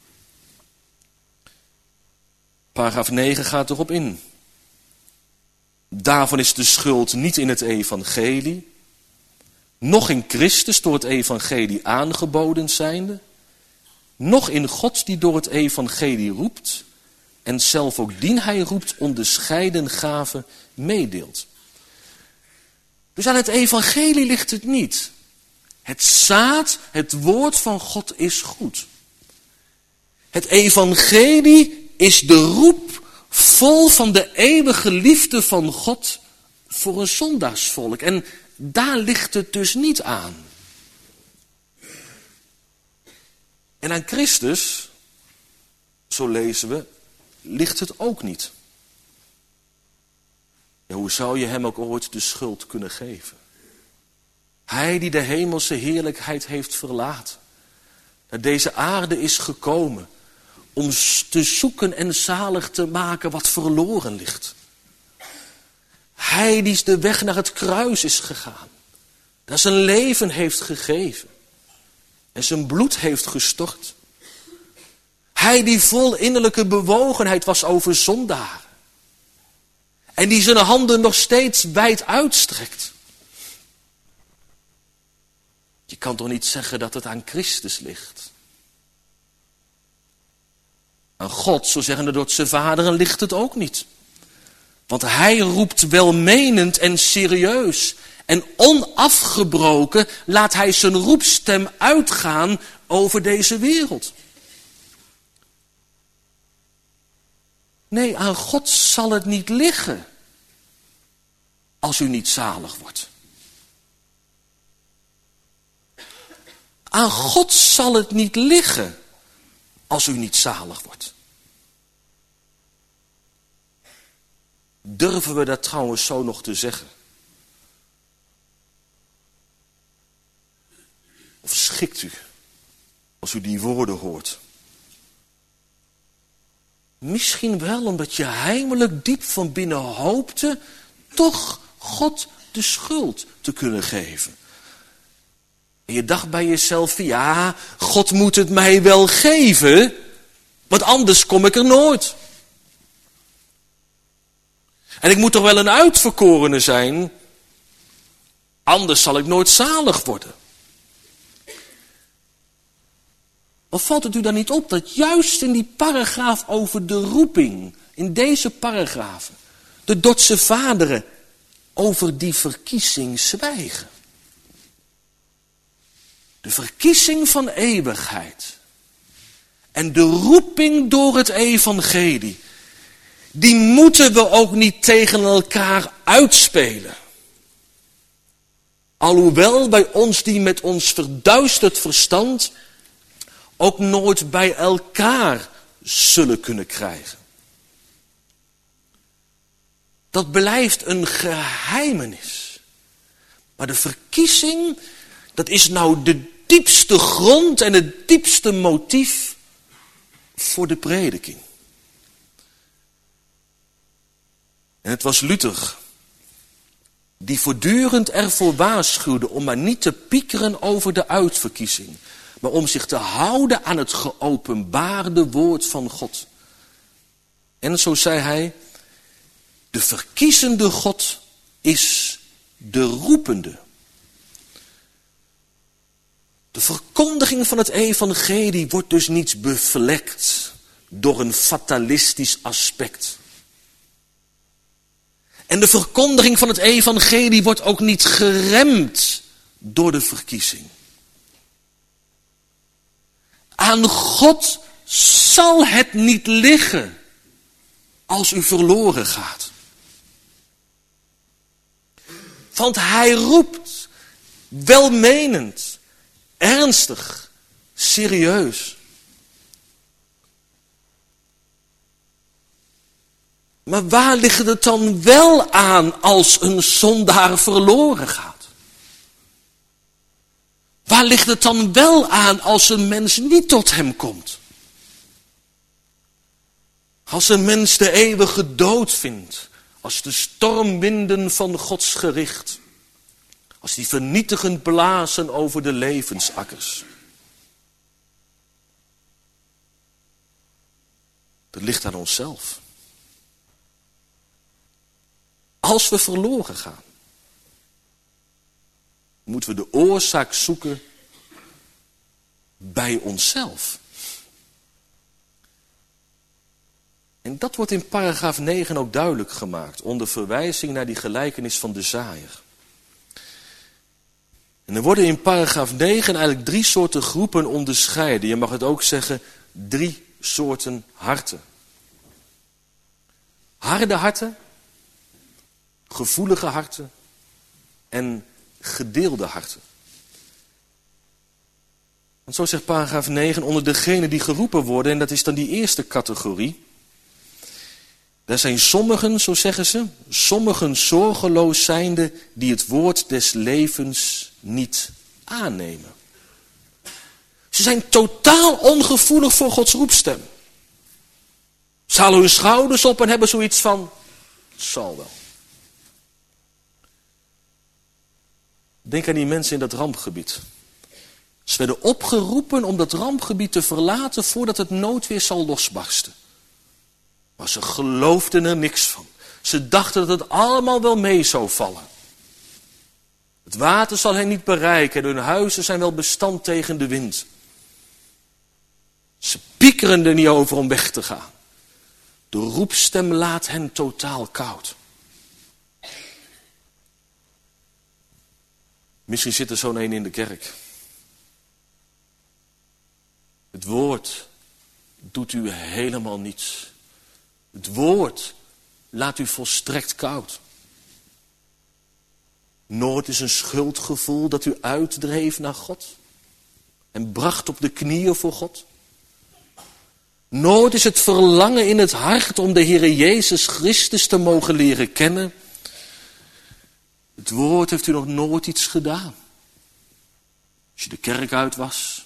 Paragraaf 9 gaat erop in. Daarvan is de schuld niet in het evangelie, noch in Christus door het evangelie aangeboden zijnde, noch in God die door het evangelie roept en zelf ook dien hij roept onderscheiden gaven meedeelt. Dus aan het evangelie ligt het niet. Het zaad, het woord van God is goed. Het evangelie is de roep vol van de eeuwige liefde van God voor een zondaarsvolk. En daar ligt het dus niet aan. En aan Christus, zo lezen we, ligt het ook niet. Ja, hoe zou je hem ook ooit de schuld kunnen geven? Hij die de hemelse heerlijkheid heeft verlaten, naar deze aarde is gekomen om te zoeken en zalig te maken wat verloren ligt. Hij die de weg naar het kruis is gegaan, daar zijn leven heeft gegeven en zijn bloed heeft gestort. Hij die vol innerlijke bewogenheid was over zondaren en die zijn handen nog steeds wijd uitstrekt. Je kan toch niet zeggen dat het aan Christus ligt? Aan God, zo zeggen de Dordtse vaderen, ligt het ook niet. Want hij roept welmenend en serieus. En onafgebroken laat hij zijn roepstem uitgaan over deze wereld. Nee, aan God zal het niet liggen als u niet zalig wordt. Aan God zal het niet liggen als u niet zalig wordt. Durven we dat trouwens zo nog te zeggen? Of schikt u als u die woorden hoort? Misschien wel omdat je heimelijk diep van binnen hoopte toch God de schuld te kunnen geven. En je dacht bij jezelf, ja, God moet het mij wel geven, want anders kom ik er nooit. En ik moet toch wel een uitverkorene zijn, anders zal ik nooit zalig worden. Maar valt het u dan niet op dat juist in die paragraaf over de roeping, in deze paragrafen, de Dordtse vaderen over die verkiezing zwijgen? De verkiezing van eeuwigheid en de roeping door het evangelie, die moeten we ook niet tegen elkaar uitspelen. Alhoewel bij ons die met ons verduisterd verstand ook nooit bij elkaar zullen kunnen krijgen. Dat blijft een geheimenis. Maar de verkiezing, dat is nou de diepste grond en het diepste motief voor de prediking. En het was Luther die voortdurend ervoor waarschuwde om maar niet te piekeren over de uitverkiezing, maar om zich te houden aan het geopenbaarde woord van God. En zo zei hij, de verkiezende God is de roepende. De verkondiging van het evangelie wordt dus niet bevlekt door een fatalistisch aspect. En de verkondiging van het evangelie wordt ook niet geremd door de verkiezing. Aan God zal het niet liggen als u verloren gaat. Want hij roept, welmenend, ernstig, serieus. Maar waar ligt het dan wel aan als een zondaar verloren gaat? Waar ligt het dan wel aan als een mens niet tot hem komt? Als een mens de eeuwige dood vindt, als de stormwinden van Gods gericht, als die vernietigend blazen over de levensakkers. Dat ligt aan onszelf. Als we verloren gaan, moeten we de oorzaak zoeken bij onszelf. En dat wordt in paragraaf 9 ook duidelijk gemaakt, onder verwijzing naar die gelijkenis van de zaaier. En er worden in paragraaf 9 eigenlijk 3 soorten groepen onderscheiden. Je mag het ook zeggen, 3 soorten harten. Harde harten, gevoelige harten en gedeelde harten. Want zo zegt paragraaf 9, onder degenen die geroepen worden, en dat is dan die eerste categorie. Daar zijn sommigen, zo zeggen ze, sommigen zorgeloos zijnde die het woord des levens niet aannemen. Ze zijn totaal ongevoelig voor Gods roepstem. Ze halen hun schouders op en hebben zoiets van, het zal wel. Denk aan die mensen in dat rampgebied. Ze werden opgeroepen om dat rampgebied te verlaten voordat het noodweer zal losbarsten. Maar ze geloofden er niks van. Ze dachten dat het allemaal wel mee zou vallen. Het water zal hen niet bereiken en hun huizen zijn wel bestand tegen de wind. Ze piekeren er niet over om weg te gaan. De roepstem laat hen totaal koud. Misschien zit er zo'n een in de kerk. Het woord doet u helemaal niets. Het woord laat u volstrekt koud. Nooit is een schuldgevoel dat u uitdreef naar God en bracht op de knieën voor God. Nooit is het verlangen in het hart om de Heere Jezus Christus te mogen leren kennen. Het woord heeft u nog nooit iets gedaan. Als je de kerk uit was.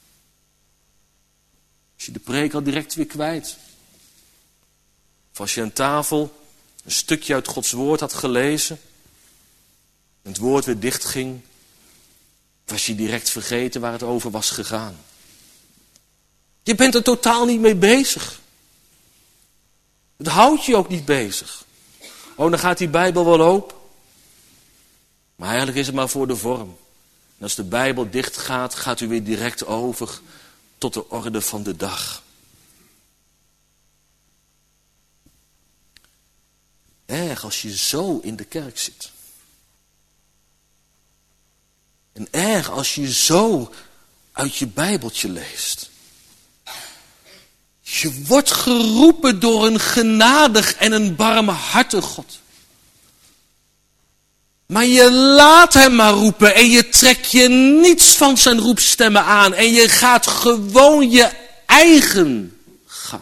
Als je de preek al direct weer kwijt. Of als je aan tafel een stukje uit Gods woord had gelezen. En het woord weer dichtging. Was je direct vergeten waar het over was gegaan. Je bent er totaal niet mee bezig. Het houdt je ook niet bezig. Oh, dan gaat die Bijbel wel open. Maar eigenlijk is het maar voor de vorm. En als de Bijbel dicht gaat, gaat u weer direct over tot de orde van de dag. Erg als je zo in de kerk zit. En erg als je zo uit je Bijbeltje leest. Je wordt geroepen door een genadig en een barmhartig God. Maar je laat hem maar roepen en je trekt je niets van zijn roepstemmen aan. En je gaat gewoon je eigen gang.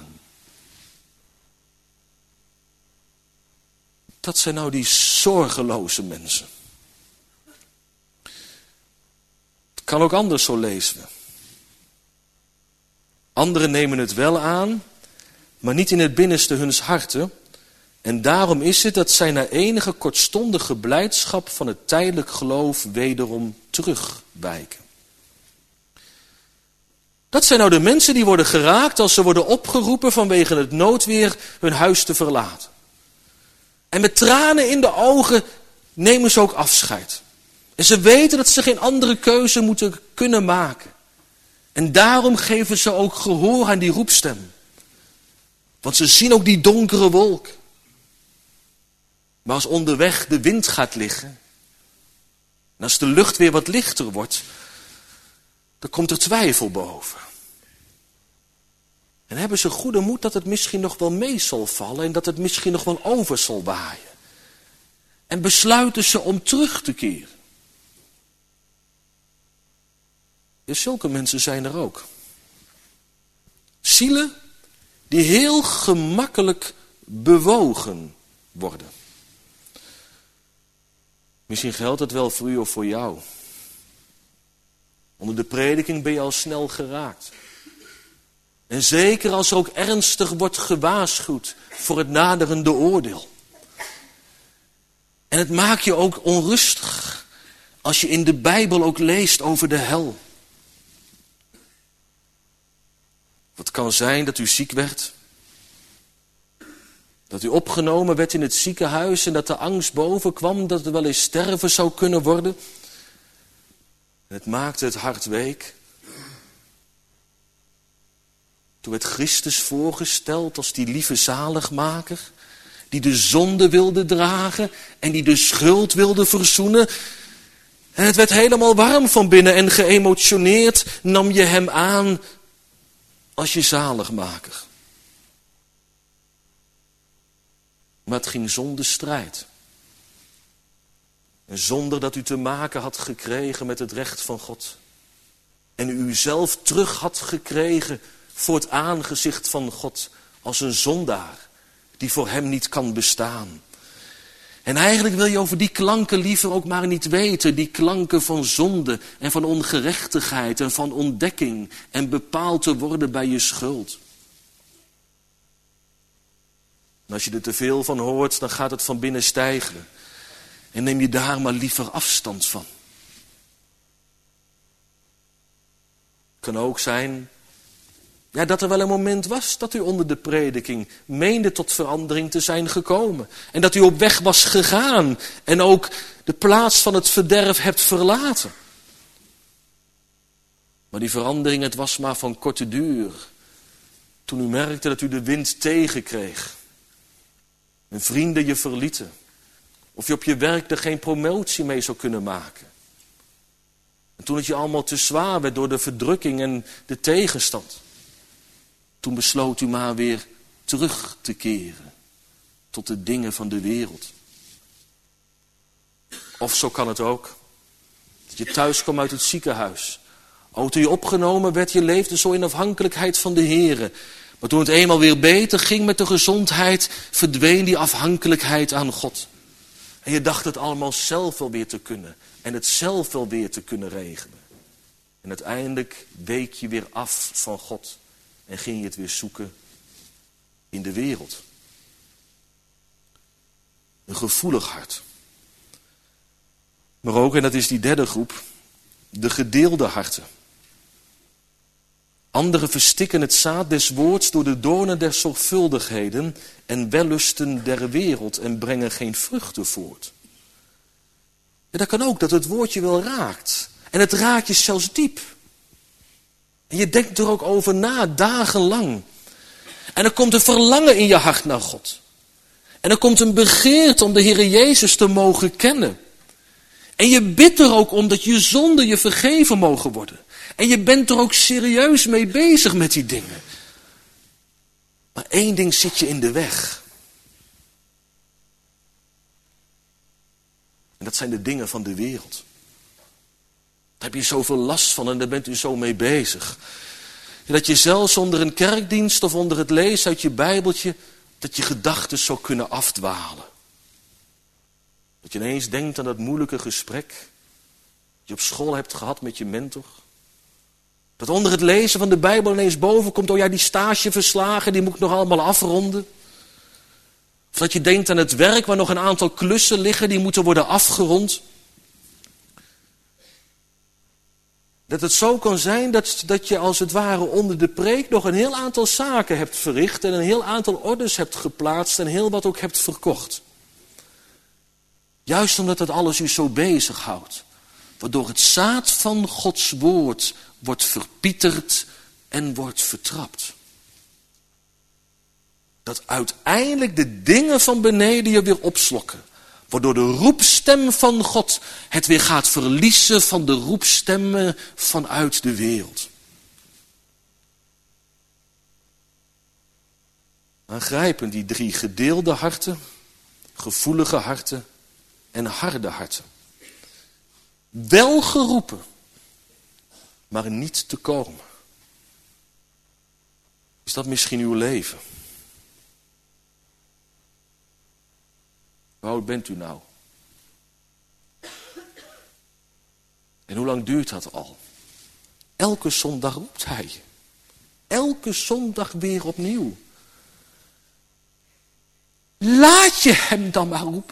Dat zijn nou die zorgeloze mensen. Het kan ook anders, zo lezen we. Anderen nemen het wel aan, maar niet in het binnenste huns harten. En daarom is het dat zij na enige kortstondige blijdschap van het tijdelijk geloof wederom terugwijken. Dat zijn nou de mensen die worden geraakt als ze worden opgeroepen vanwege het noodweer hun huis te verlaten. En met tranen in de ogen nemen ze ook afscheid. En ze weten dat ze geen andere keuze moeten kunnen maken. En daarom geven ze ook gehoor aan die roepstem. Want ze zien ook die donkere wolk. Maar als onderweg de wind gaat liggen, en als de lucht weer wat lichter wordt, dan komt er twijfel boven. En hebben ze goede moed dat het misschien nog wel mee zal vallen en dat het misschien nog wel over zal waaien. En besluiten ze om terug te keren. Ja, zulke mensen zijn er ook. Zielen die heel gemakkelijk bewogen worden. Misschien geldt het wel voor u of voor jou. Onder de prediking ben je al snel geraakt. En zeker als er ook ernstig wordt gewaarschuwd voor het naderende oordeel. En het maakt je ook onrustig als je in de Bijbel ook leest over de hel. Het kan zijn dat u ziek werd. Dat u opgenomen werd in het ziekenhuis en dat de angst bovenkwam dat er wel eens sterven zou kunnen worden. Het maakte het hart week. Toen werd Christus voorgesteld als die lieve zaligmaker, die de zonde wilde dragen en die de schuld wilde verzoenen. En het werd helemaal warm van binnen en geëmotioneerd nam je hem aan als je zaligmaker. Maar het ging zonder strijd. En zonder dat u te maken had gekregen met het recht van God. En u zelf terug had gekregen voor het aangezicht van God als een zondaar die voor hem niet kan bestaan. En eigenlijk wil je over die klanken liever ook maar niet weten. Die klanken van zonde en van ongerechtigheid en van ontdekking en bepaald te worden bij je schuld. En als je er te veel van hoort, dan gaat het van binnen stijgen. En neem je daar maar liever afstand van. Het kan ook zijn dat er wel een moment was dat u onder de prediking meende tot verandering te zijn gekomen. En dat u op weg was gegaan en ook de plaats van het verderf hebt verlaten. Maar die verandering, het was maar van korte duur. Toen u merkte dat u de wind tegenkreeg. En vrienden je verlieten. Of je op je werk er geen promotie mee zou kunnen maken. En toen het je allemaal te zwaar werd door de verdrukking en de tegenstand. Toen besloot u maar weer terug te keren tot de dingen van de wereld. Of zo kan het ook. Dat je thuis kwam uit het ziekenhuis. Toen je opgenomen werd, je leefde zo in afhankelijkheid van de Here. Maar toen het eenmaal weer beter ging met de gezondheid, verdween die afhankelijkheid aan God. En je dacht het allemaal zelf wel weer te kunnen. En het zelf wel weer te kunnen regelen. En uiteindelijk week je weer af van God en ging je het weer zoeken in de wereld. Een gevoelig hart. Maar ook, en dat is die derde groep, de gedeelde harten. Anderen verstikken het zaad des woords door de doornen der zorgvuldigheden en wellusten der wereld en brengen geen vruchten voort. En dat kan ook, dat het woord je wel raakt. En het raakt je zelfs diep. En je denkt er ook over na, dagenlang. En er komt een verlangen in je hart naar God. En er komt een begeerte om de Heer Jezus te mogen kennen. En je bidt er ook om dat je zonden je vergeven mogen worden. En je bent er ook serieus mee bezig met die dingen. Maar één ding zit je in de weg. En dat zijn de dingen van de wereld. Daar heb je zoveel last van en daar bent u zo mee bezig. Dat je zelfs onder een kerkdienst of onder het lezen uit je Bijbeltje, dat je gedachten zou kunnen afdwalen. Dat je ineens denkt aan dat moeilijke gesprek dat je op school hebt gehad met je mentor. Dat onder het lezen van de Bijbel ineens boven komt, oh ja, die stageverslagen, die moet ik nog allemaal afronden. Of dat je denkt aan het werk waar nog een aantal klussen liggen, die moeten worden afgerond. Dat het zo kan zijn dat je als het ware onder de preek nog een heel aantal zaken hebt verricht en een heel aantal orders hebt geplaatst en heel wat ook hebt verkocht. Juist omdat dat alles u zo bezighoudt. Waardoor het zaad van Gods woord wordt verpieterd en wordt vertrapt. Dat uiteindelijk de dingen van beneden je weer opslokken. Waardoor de roepstem van God het weer gaat verliezen van de roepstemmen vanuit de wereld. Aangrijpend die drie gedeelde harten, gevoelige harten en harde harten. Wel geroepen, maar niet te komen. Is dat misschien uw leven? Hoe oud bent u nou? En hoe lang duurt dat al? Elke zondag roept hij je. Elke zondag weer opnieuw. Laat je hem dan maar roepen.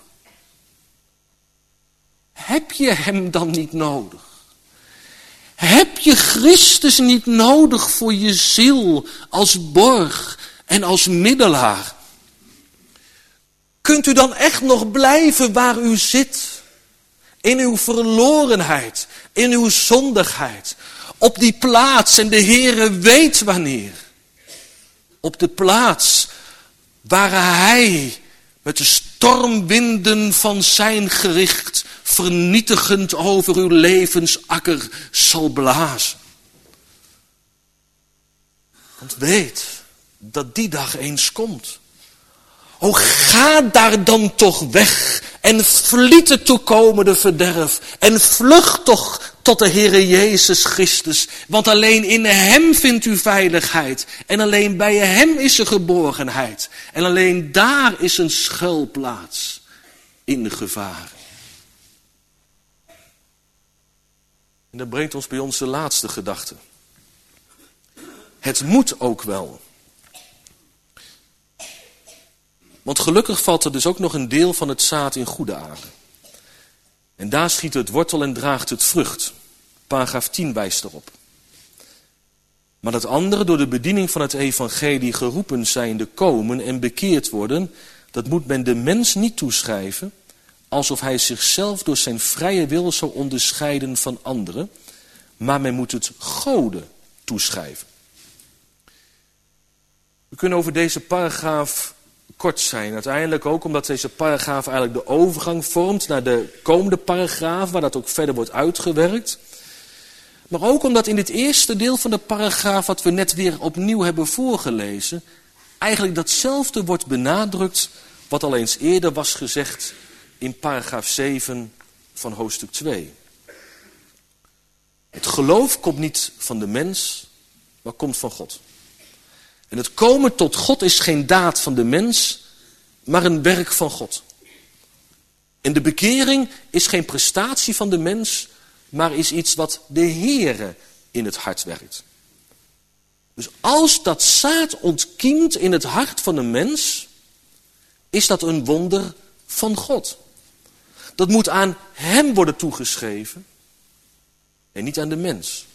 Heb je hem dan niet nodig? Heb je Christus niet nodig voor je ziel als borg en als middelaar? Kunt u dan echt nog blijven waar u zit? In uw verlorenheid, in uw zondigheid. Op die plaats, en de Heere weet wanneer. Op de plaats waar hij met de stormwinden van zijn gericht vernietigend over uw levensakker zal blazen. Want weet dat die dag eens komt. O, ga daar dan toch weg en vliet het toekomende verderf en vlucht toch tot de Heere Jezus Christus. Want alleen in hem vindt u veiligheid en alleen bij hem is er geborgenheid. En alleen daar is een schuilplaats in gevaar. En dat brengt ons bij onze laatste gedachte. Het moet ook wel. Want gelukkig valt er dus ook nog een deel van het zaad in goede aarde. En daar schiet het wortel en draagt het vrucht. Paragraaf 10 wijst erop. Maar dat anderen door de bediening van het evangelie geroepen zijnde komen en bekeerd worden, dat moet men de mens niet toeschrijven, alsof hij zichzelf door zijn vrije wil zou onderscheiden van anderen, maar men moet het Gode toeschrijven. We kunnen over deze paragraaf kort zijn. Uiteindelijk ook omdat deze paragraaf eigenlijk de overgang vormt naar de komende paragraaf, waar dat ook verder wordt uitgewerkt. Maar ook omdat in dit eerste deel van de paragraaf, wat we net weer opnieuw hebben voorgelezen, eigenlijk datzelfde wordt benadrukt wat al eens eerder was gezegd in paragraaf 7 van hoofdstuk 2. Het geloof komt niet van de mens, maar komt van God. En het komen tot God is geen daad van de mens, maar een werk van God. En de bekering is geen prestatie van de mens, maar is iets wat de Heere in het hart werkt. Dus als dat zaad ontkiemt in het hart van een mens, is dat een wonder van God. Dat moet aan hem worden toegeschreven en niet aan de mens.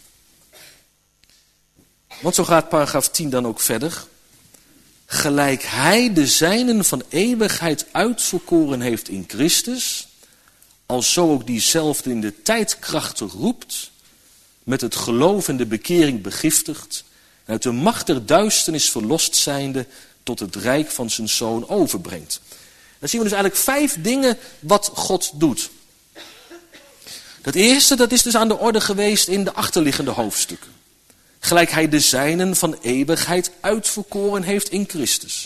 Want zo gaat paragraaf 10 dan ook verder. Gelijk hij de zijnen van eeuwigheid uitverkoren heeft in Christus, alzo ook diezelfde in de tijd krachtig roept, met het geloof en de bekering begiftigt, en uit de macht der duisternis verlost zijnde tot het rijk van zijn Zoon overbrengt. Dan zien we dus eigenlijk 5 dingen wat God doet. Dat eerste, dat is dus aan de orde geweest in de achterliggende hoofdstukken. Gelijk hij de zijnen van eeuwigheid uitverkoren heeft in Christus.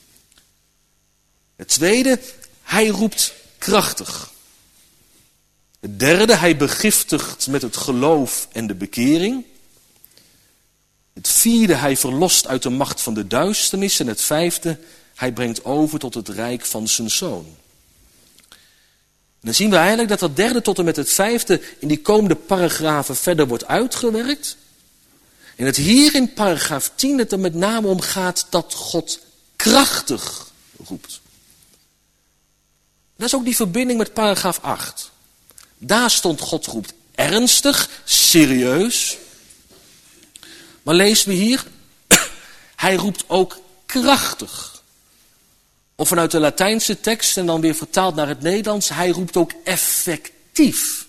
Het tweede, hij roept krachtig. Het derde, hij begiftigt met het geloof en de bekering. Het vierde, hij verlost uit de macht van de duisternis. En het vijfde, hij brengt over tot het rijk van zijn Zoon. En dan zien we eigenlijk dat dat derde tot en met het vijfde in die komende paragrafen verder wordt uitgewerkt. En het hier in paragraaf 10 het er met name om gaat dat God krachtig roept. Dat is ook die verbinding met paragraaf 8. Daar stond God roept ernstig, serieus. Maar lezen we hier, hij roept ook krachtig. Of vanuit de Latijnse tekst en dan weer vertaald naar het Nederlands, hij roept ook effectief.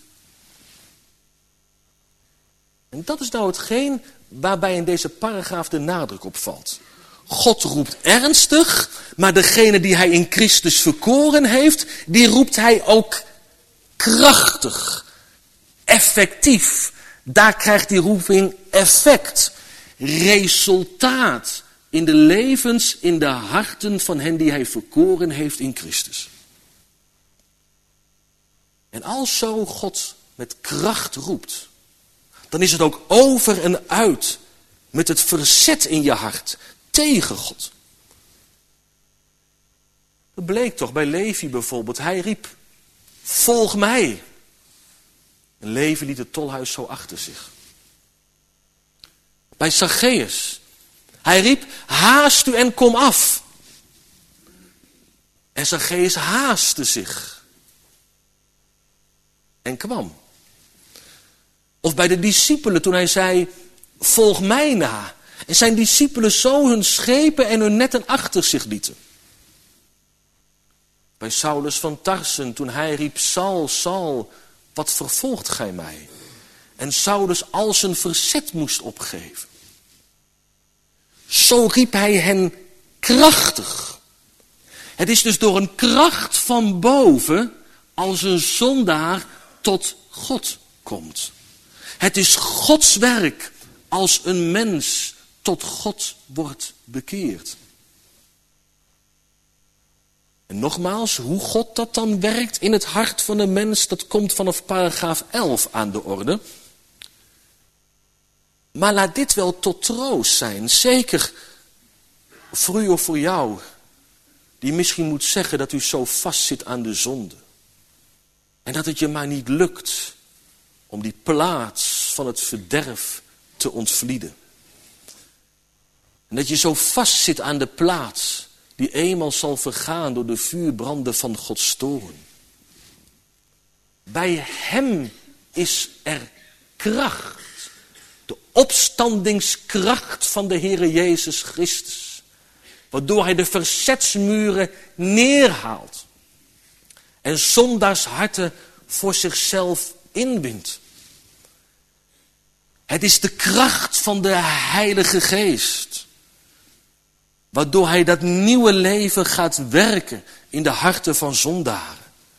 En dat is nou hetgeen waarbij in deze paragraaf de nadruk op valt. God roept ernstig, maar degene die hij in Christus verkoren heeft, die roept hij ook krachtig, effectief. Daar krijgt die roeping effect, resultaat in de levens, in de harten van hen die hij verkoren heeft in Christus. En als zo God met kracht roept, dan is het ook over en uit met het verzet in je hart tegen God. Dat bleek toch bij Levi bijvoorbeeld. Hij riep, volg mij. En Levi liet het tolhuis zo achter zich. Bij Zacchaeus. Hij riep, haast u en kom af. En Zacchaeus haastte zich. En kwam. Of bij de discipelen toen hij zei, volg mij na. En zijn discipelen zo hun schepen en hun netten achter zich lieten. Bij Saulus van Tarsen toen hij riep, Saul, Saul, wat vervolgt gij mij? En Saulus al zijn verzet moest opgeven. Zo riep hij hen krachtig. Het is dus door een kracht van boven als een zondaar tot God komt. Het is Gods werk als een mens tot God wordt bekeerd. En nogmaals, hoe God dat dan werkt in het hart van een mens, dat komt vanaf paragraaf 11 aan de orde. Maar laat dit wel tot troost zijn, zeker voor u of voor jou, die misschien moet zeggen dat u zo vastzit aan de zonde. En dat het je maar niet lukt om die plaats van het verderf te ontvlieden. En dat je zo vastzit aan de plaats die eenmaal zal vergaan door de vuurbranden van Gods toorn. Bij hem is er kracht. De opstandingskracht van de Heere Jezus Christus. Waardoor hij de verzetsmuren neerhaalt. En zondaars harten voor zichzelf inwint. Het is de kracht van de Heilige Geest. Waardoor hij dat nieuwe leven gaat werken in de harten van zondaren.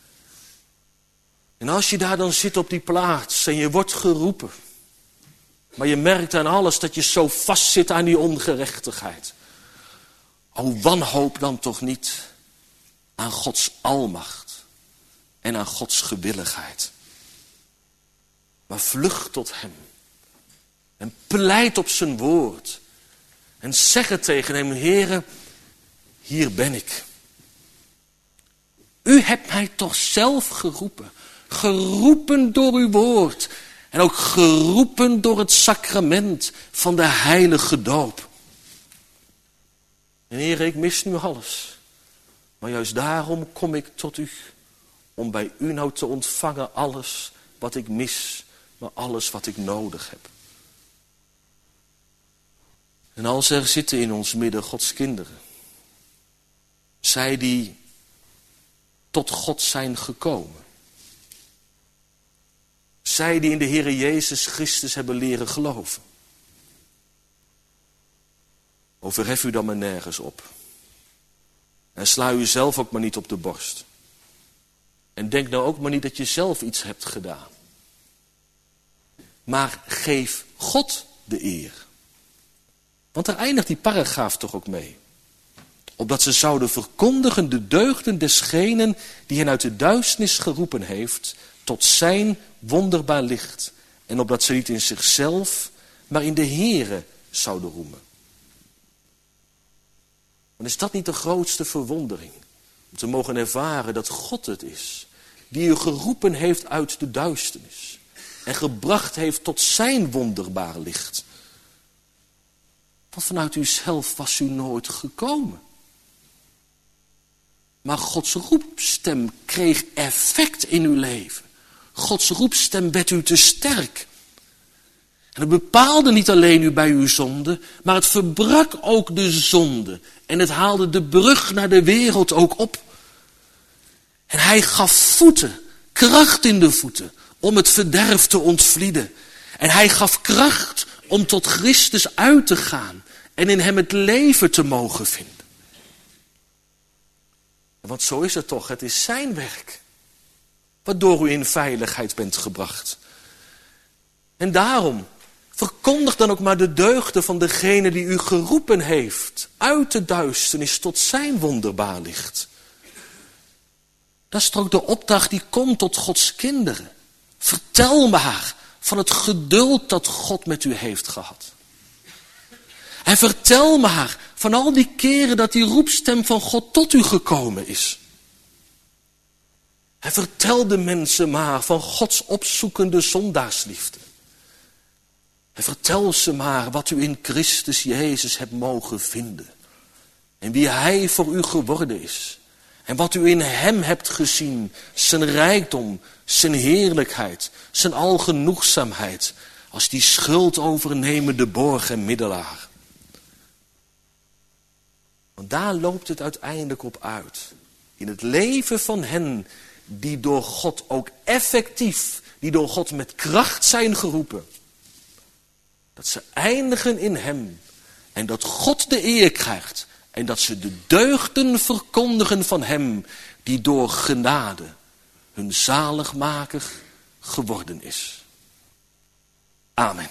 En als je daar dan zit op die plaats en je wordt geroepen. Maar je merkt aan alles dat je zo vast zit aan die ongerechtigheid. O, wanhoop dan toch niet aan Gods almacht en aan Gods gewilligheid. Maar vlucht tot hem. En pleit op zijn woord. En zeg het tegen hem, Heere, hier ben ik. U hebt mij toch zelf geroepen. Geroepen door uw woord. En ook geroepen door het sacrament van de heilige doop. En Heer, ik mis nu alles. Maar juist daarom kom ik tot u. Om bij u nou te ontvangen alles wat ik mis. Maar alles wat ik nodig heb. En als er zitten in ons midden Gods kinderen. Zij die tot God zijn gekomen. Zij die in de Heere Jezus Christus hebben leren geloven. Overhef u dan maar nergens op. En sla u zelf ook maar niet op de borst. En denk nou ook maar niet dat je zelf iets hebt gedaan. Maar geef God de eer. Want daar eindigt die paragraaf toch ook mee. Opdat ze zouden verkondigen de deugden desgenen die hen uit de duisternis geroepen heeft tot zijn wonderbaar licht. En opdat ze niet in zichzelf, maar in de Heere zouden roemen. Dan is dat niet de grootste verwondering. Om te mogen ervaren dat God het is. Die u geroepen heeft uit de duisternis. En gebracht heeft tot zijn wonderbaar licht. Want vanuit uzelf was u nooit gekomen. Maar Gods roepstem kreeg effect in uw leven. Gods roepstem werd u te sterk. En het bepaalde niet alleen u bij uw zonde, maar het verbrak ook de zonde. En het haalde de brug naar de wereld ook op. En hij gaf voeten, kracht in de voeten, om het verderf te ontvlieden. En hij gaf kracht om tot Christus uit te gaan en in hem het leven te mogen vinden. Want zo is het toch, het is zijn werk, waardoor u in veiligheid bent gebracht. En daarom, verkondig dan ook maar de deugden van degene die u geroepen heeft, uit de duisternis tot zijn wonderbaar licht. Dat is toch ook de opdracht die komt tot Gods kinderen. Vertel maar van het geduld dat God met u heeft gehad. En vertel maar van al die keren dat die roepstem van God tot u gekomen is. En vertel de mensen maar van Gods opzoekende zondaarsliefde. En vertel ze maar wat u in Christus Jezus hebt mogen vinden. En wie hij voor u geworden is. En wat u in hem hebt gezien. Zijn rijkdom, zijn heerlijkheid, zijn algenoegzaamheid. Als die schuldovernemende borg en middelaar. Want daar loopt het uiteindelijk op uit. In het leven van hen die door God ook effectief, die door God met kracht zijn geroepen. Dat ze eindigen in hem. En dat God de eer krijgt. En dat ze de deugden verkondigen van hem die door genade hun zaligmaker geworden is. Amen.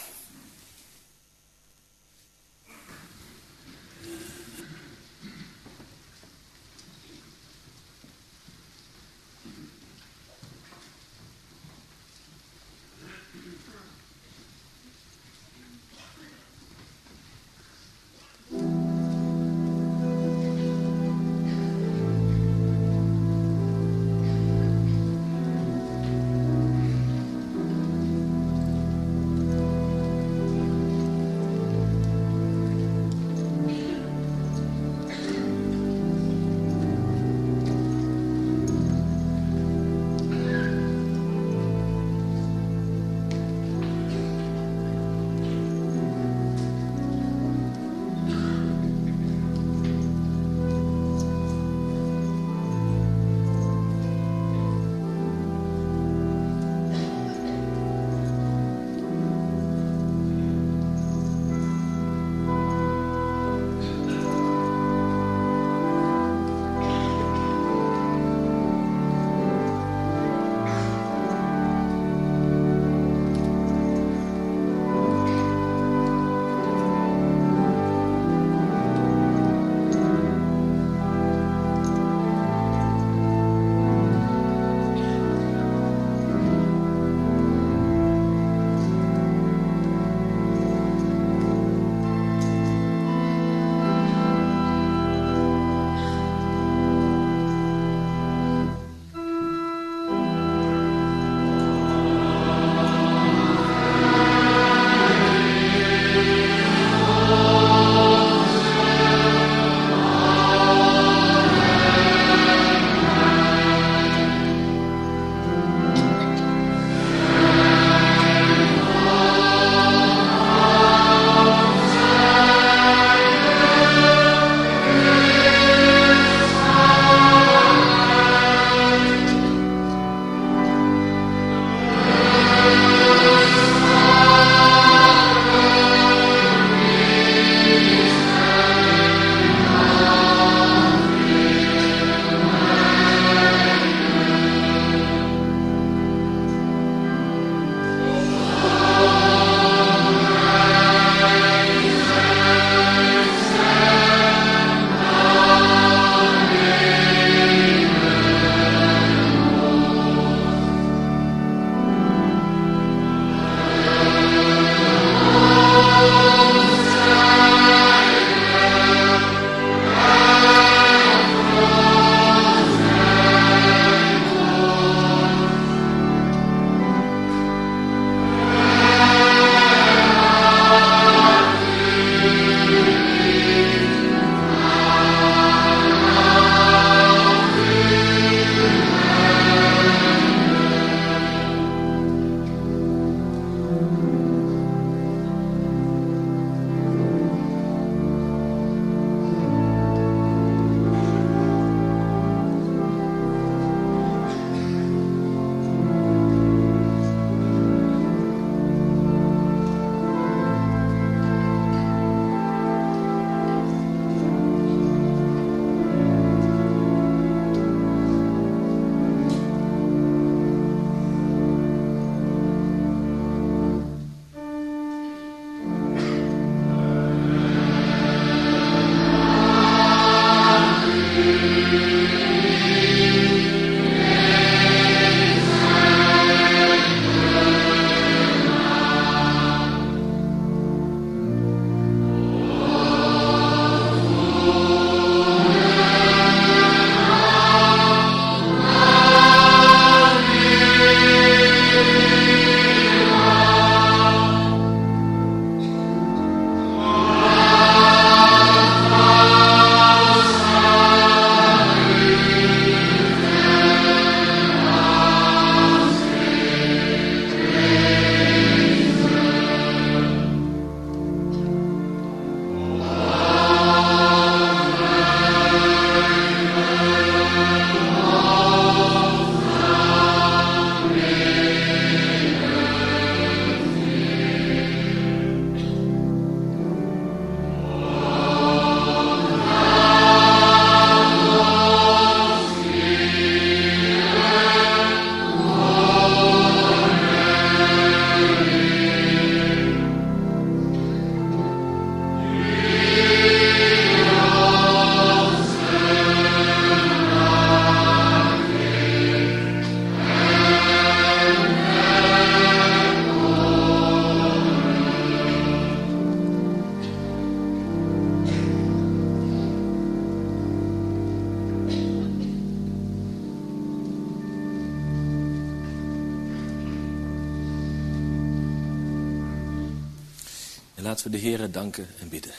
En laten we de Heere danken en bidden.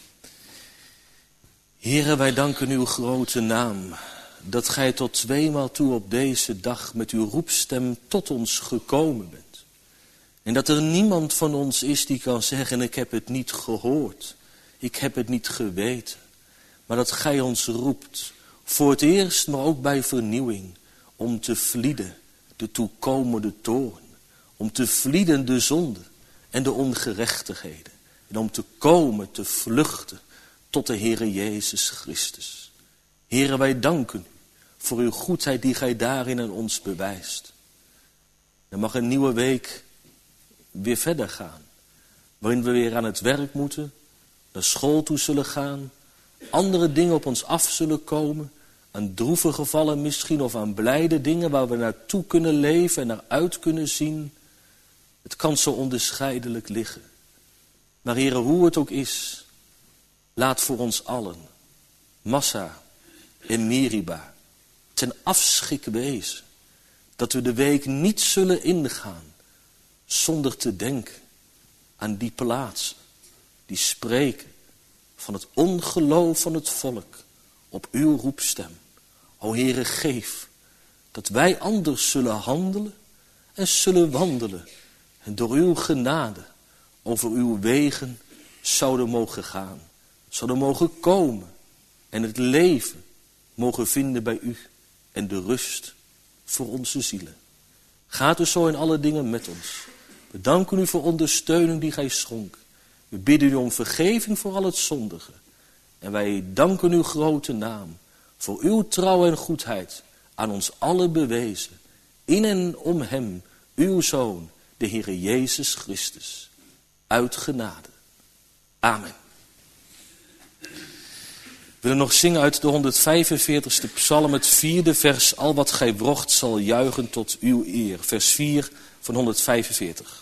Heere, wij danken uw grote naam, dat gij tot tweemaal toe op deze dag met uw roepstem tot ons gekomen bent. En dat er niemand van ons is die kan zeggen, ik heb het niet gehoord, ik heb het niet geweten. Maar dat gij ons roept, voor het eerst, maar ook bij vernieuwing, om te vlieden de toekomende toorn. Om te vlieden de zonde en de ongerechtigheden. En om te komen, te vluchten tot de Heere Jezus Christus. Heere, wij danken u voor uw goedheid die gij daarin aan ons bewijst. Er mag een nieuwe week weer verder gaan. Waarin we weer aan het werk moeten, naar school toe zullen gaan. Andere dingen op ons af zullen komen. Aan droeve gevallen misschien of aan blijde dingen waar we naartoe kunnen leven en naar uit kunnen zien. Het kan zo onbescheidelijk liggen. Maar Heere, hoe het ook is, laat voor ons allen, Massa en Meriba, ten afschrik wezen. Dat we de week niet zullen ingaan zonder te denken aan die plaatsen die spreken van het ongeloof van het volk op uw roepstem. O Heere, geef dat wij anders zullen handelen en zullen wandelen en door uw genade over uw wegen zouden mogen gaan, zouden mogen komen en het leven mogen vinden bij u en de rust voor onze zielen. Gaat dus zo in alle dingen met ons. We danken u voor ondersteuning die gij schonk. We bidden u om vergeving voor al het zondige. En wij danken uw grote naam voor uw trouw en goedheid aan ons allen bewezen. In en om hem, uw Zoon, de Heere Jezus Christus. Uit genade. Amen. We willen nog zingen uit de 145ste psalm, het 4e vers. Al wat gij wrocht zal juichen tot uw eer. Vers 4 van 145.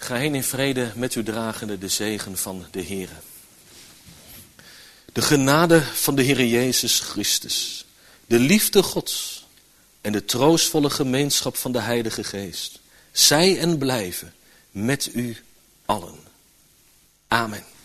Ga heen in vrede met u dragende de zegen van de Heere. De genade van de Heere Jezus Christus, de liefde Gods en de troostvolle gemeenschap van de Heilige Geest, zij en blijven met u allen. Amen.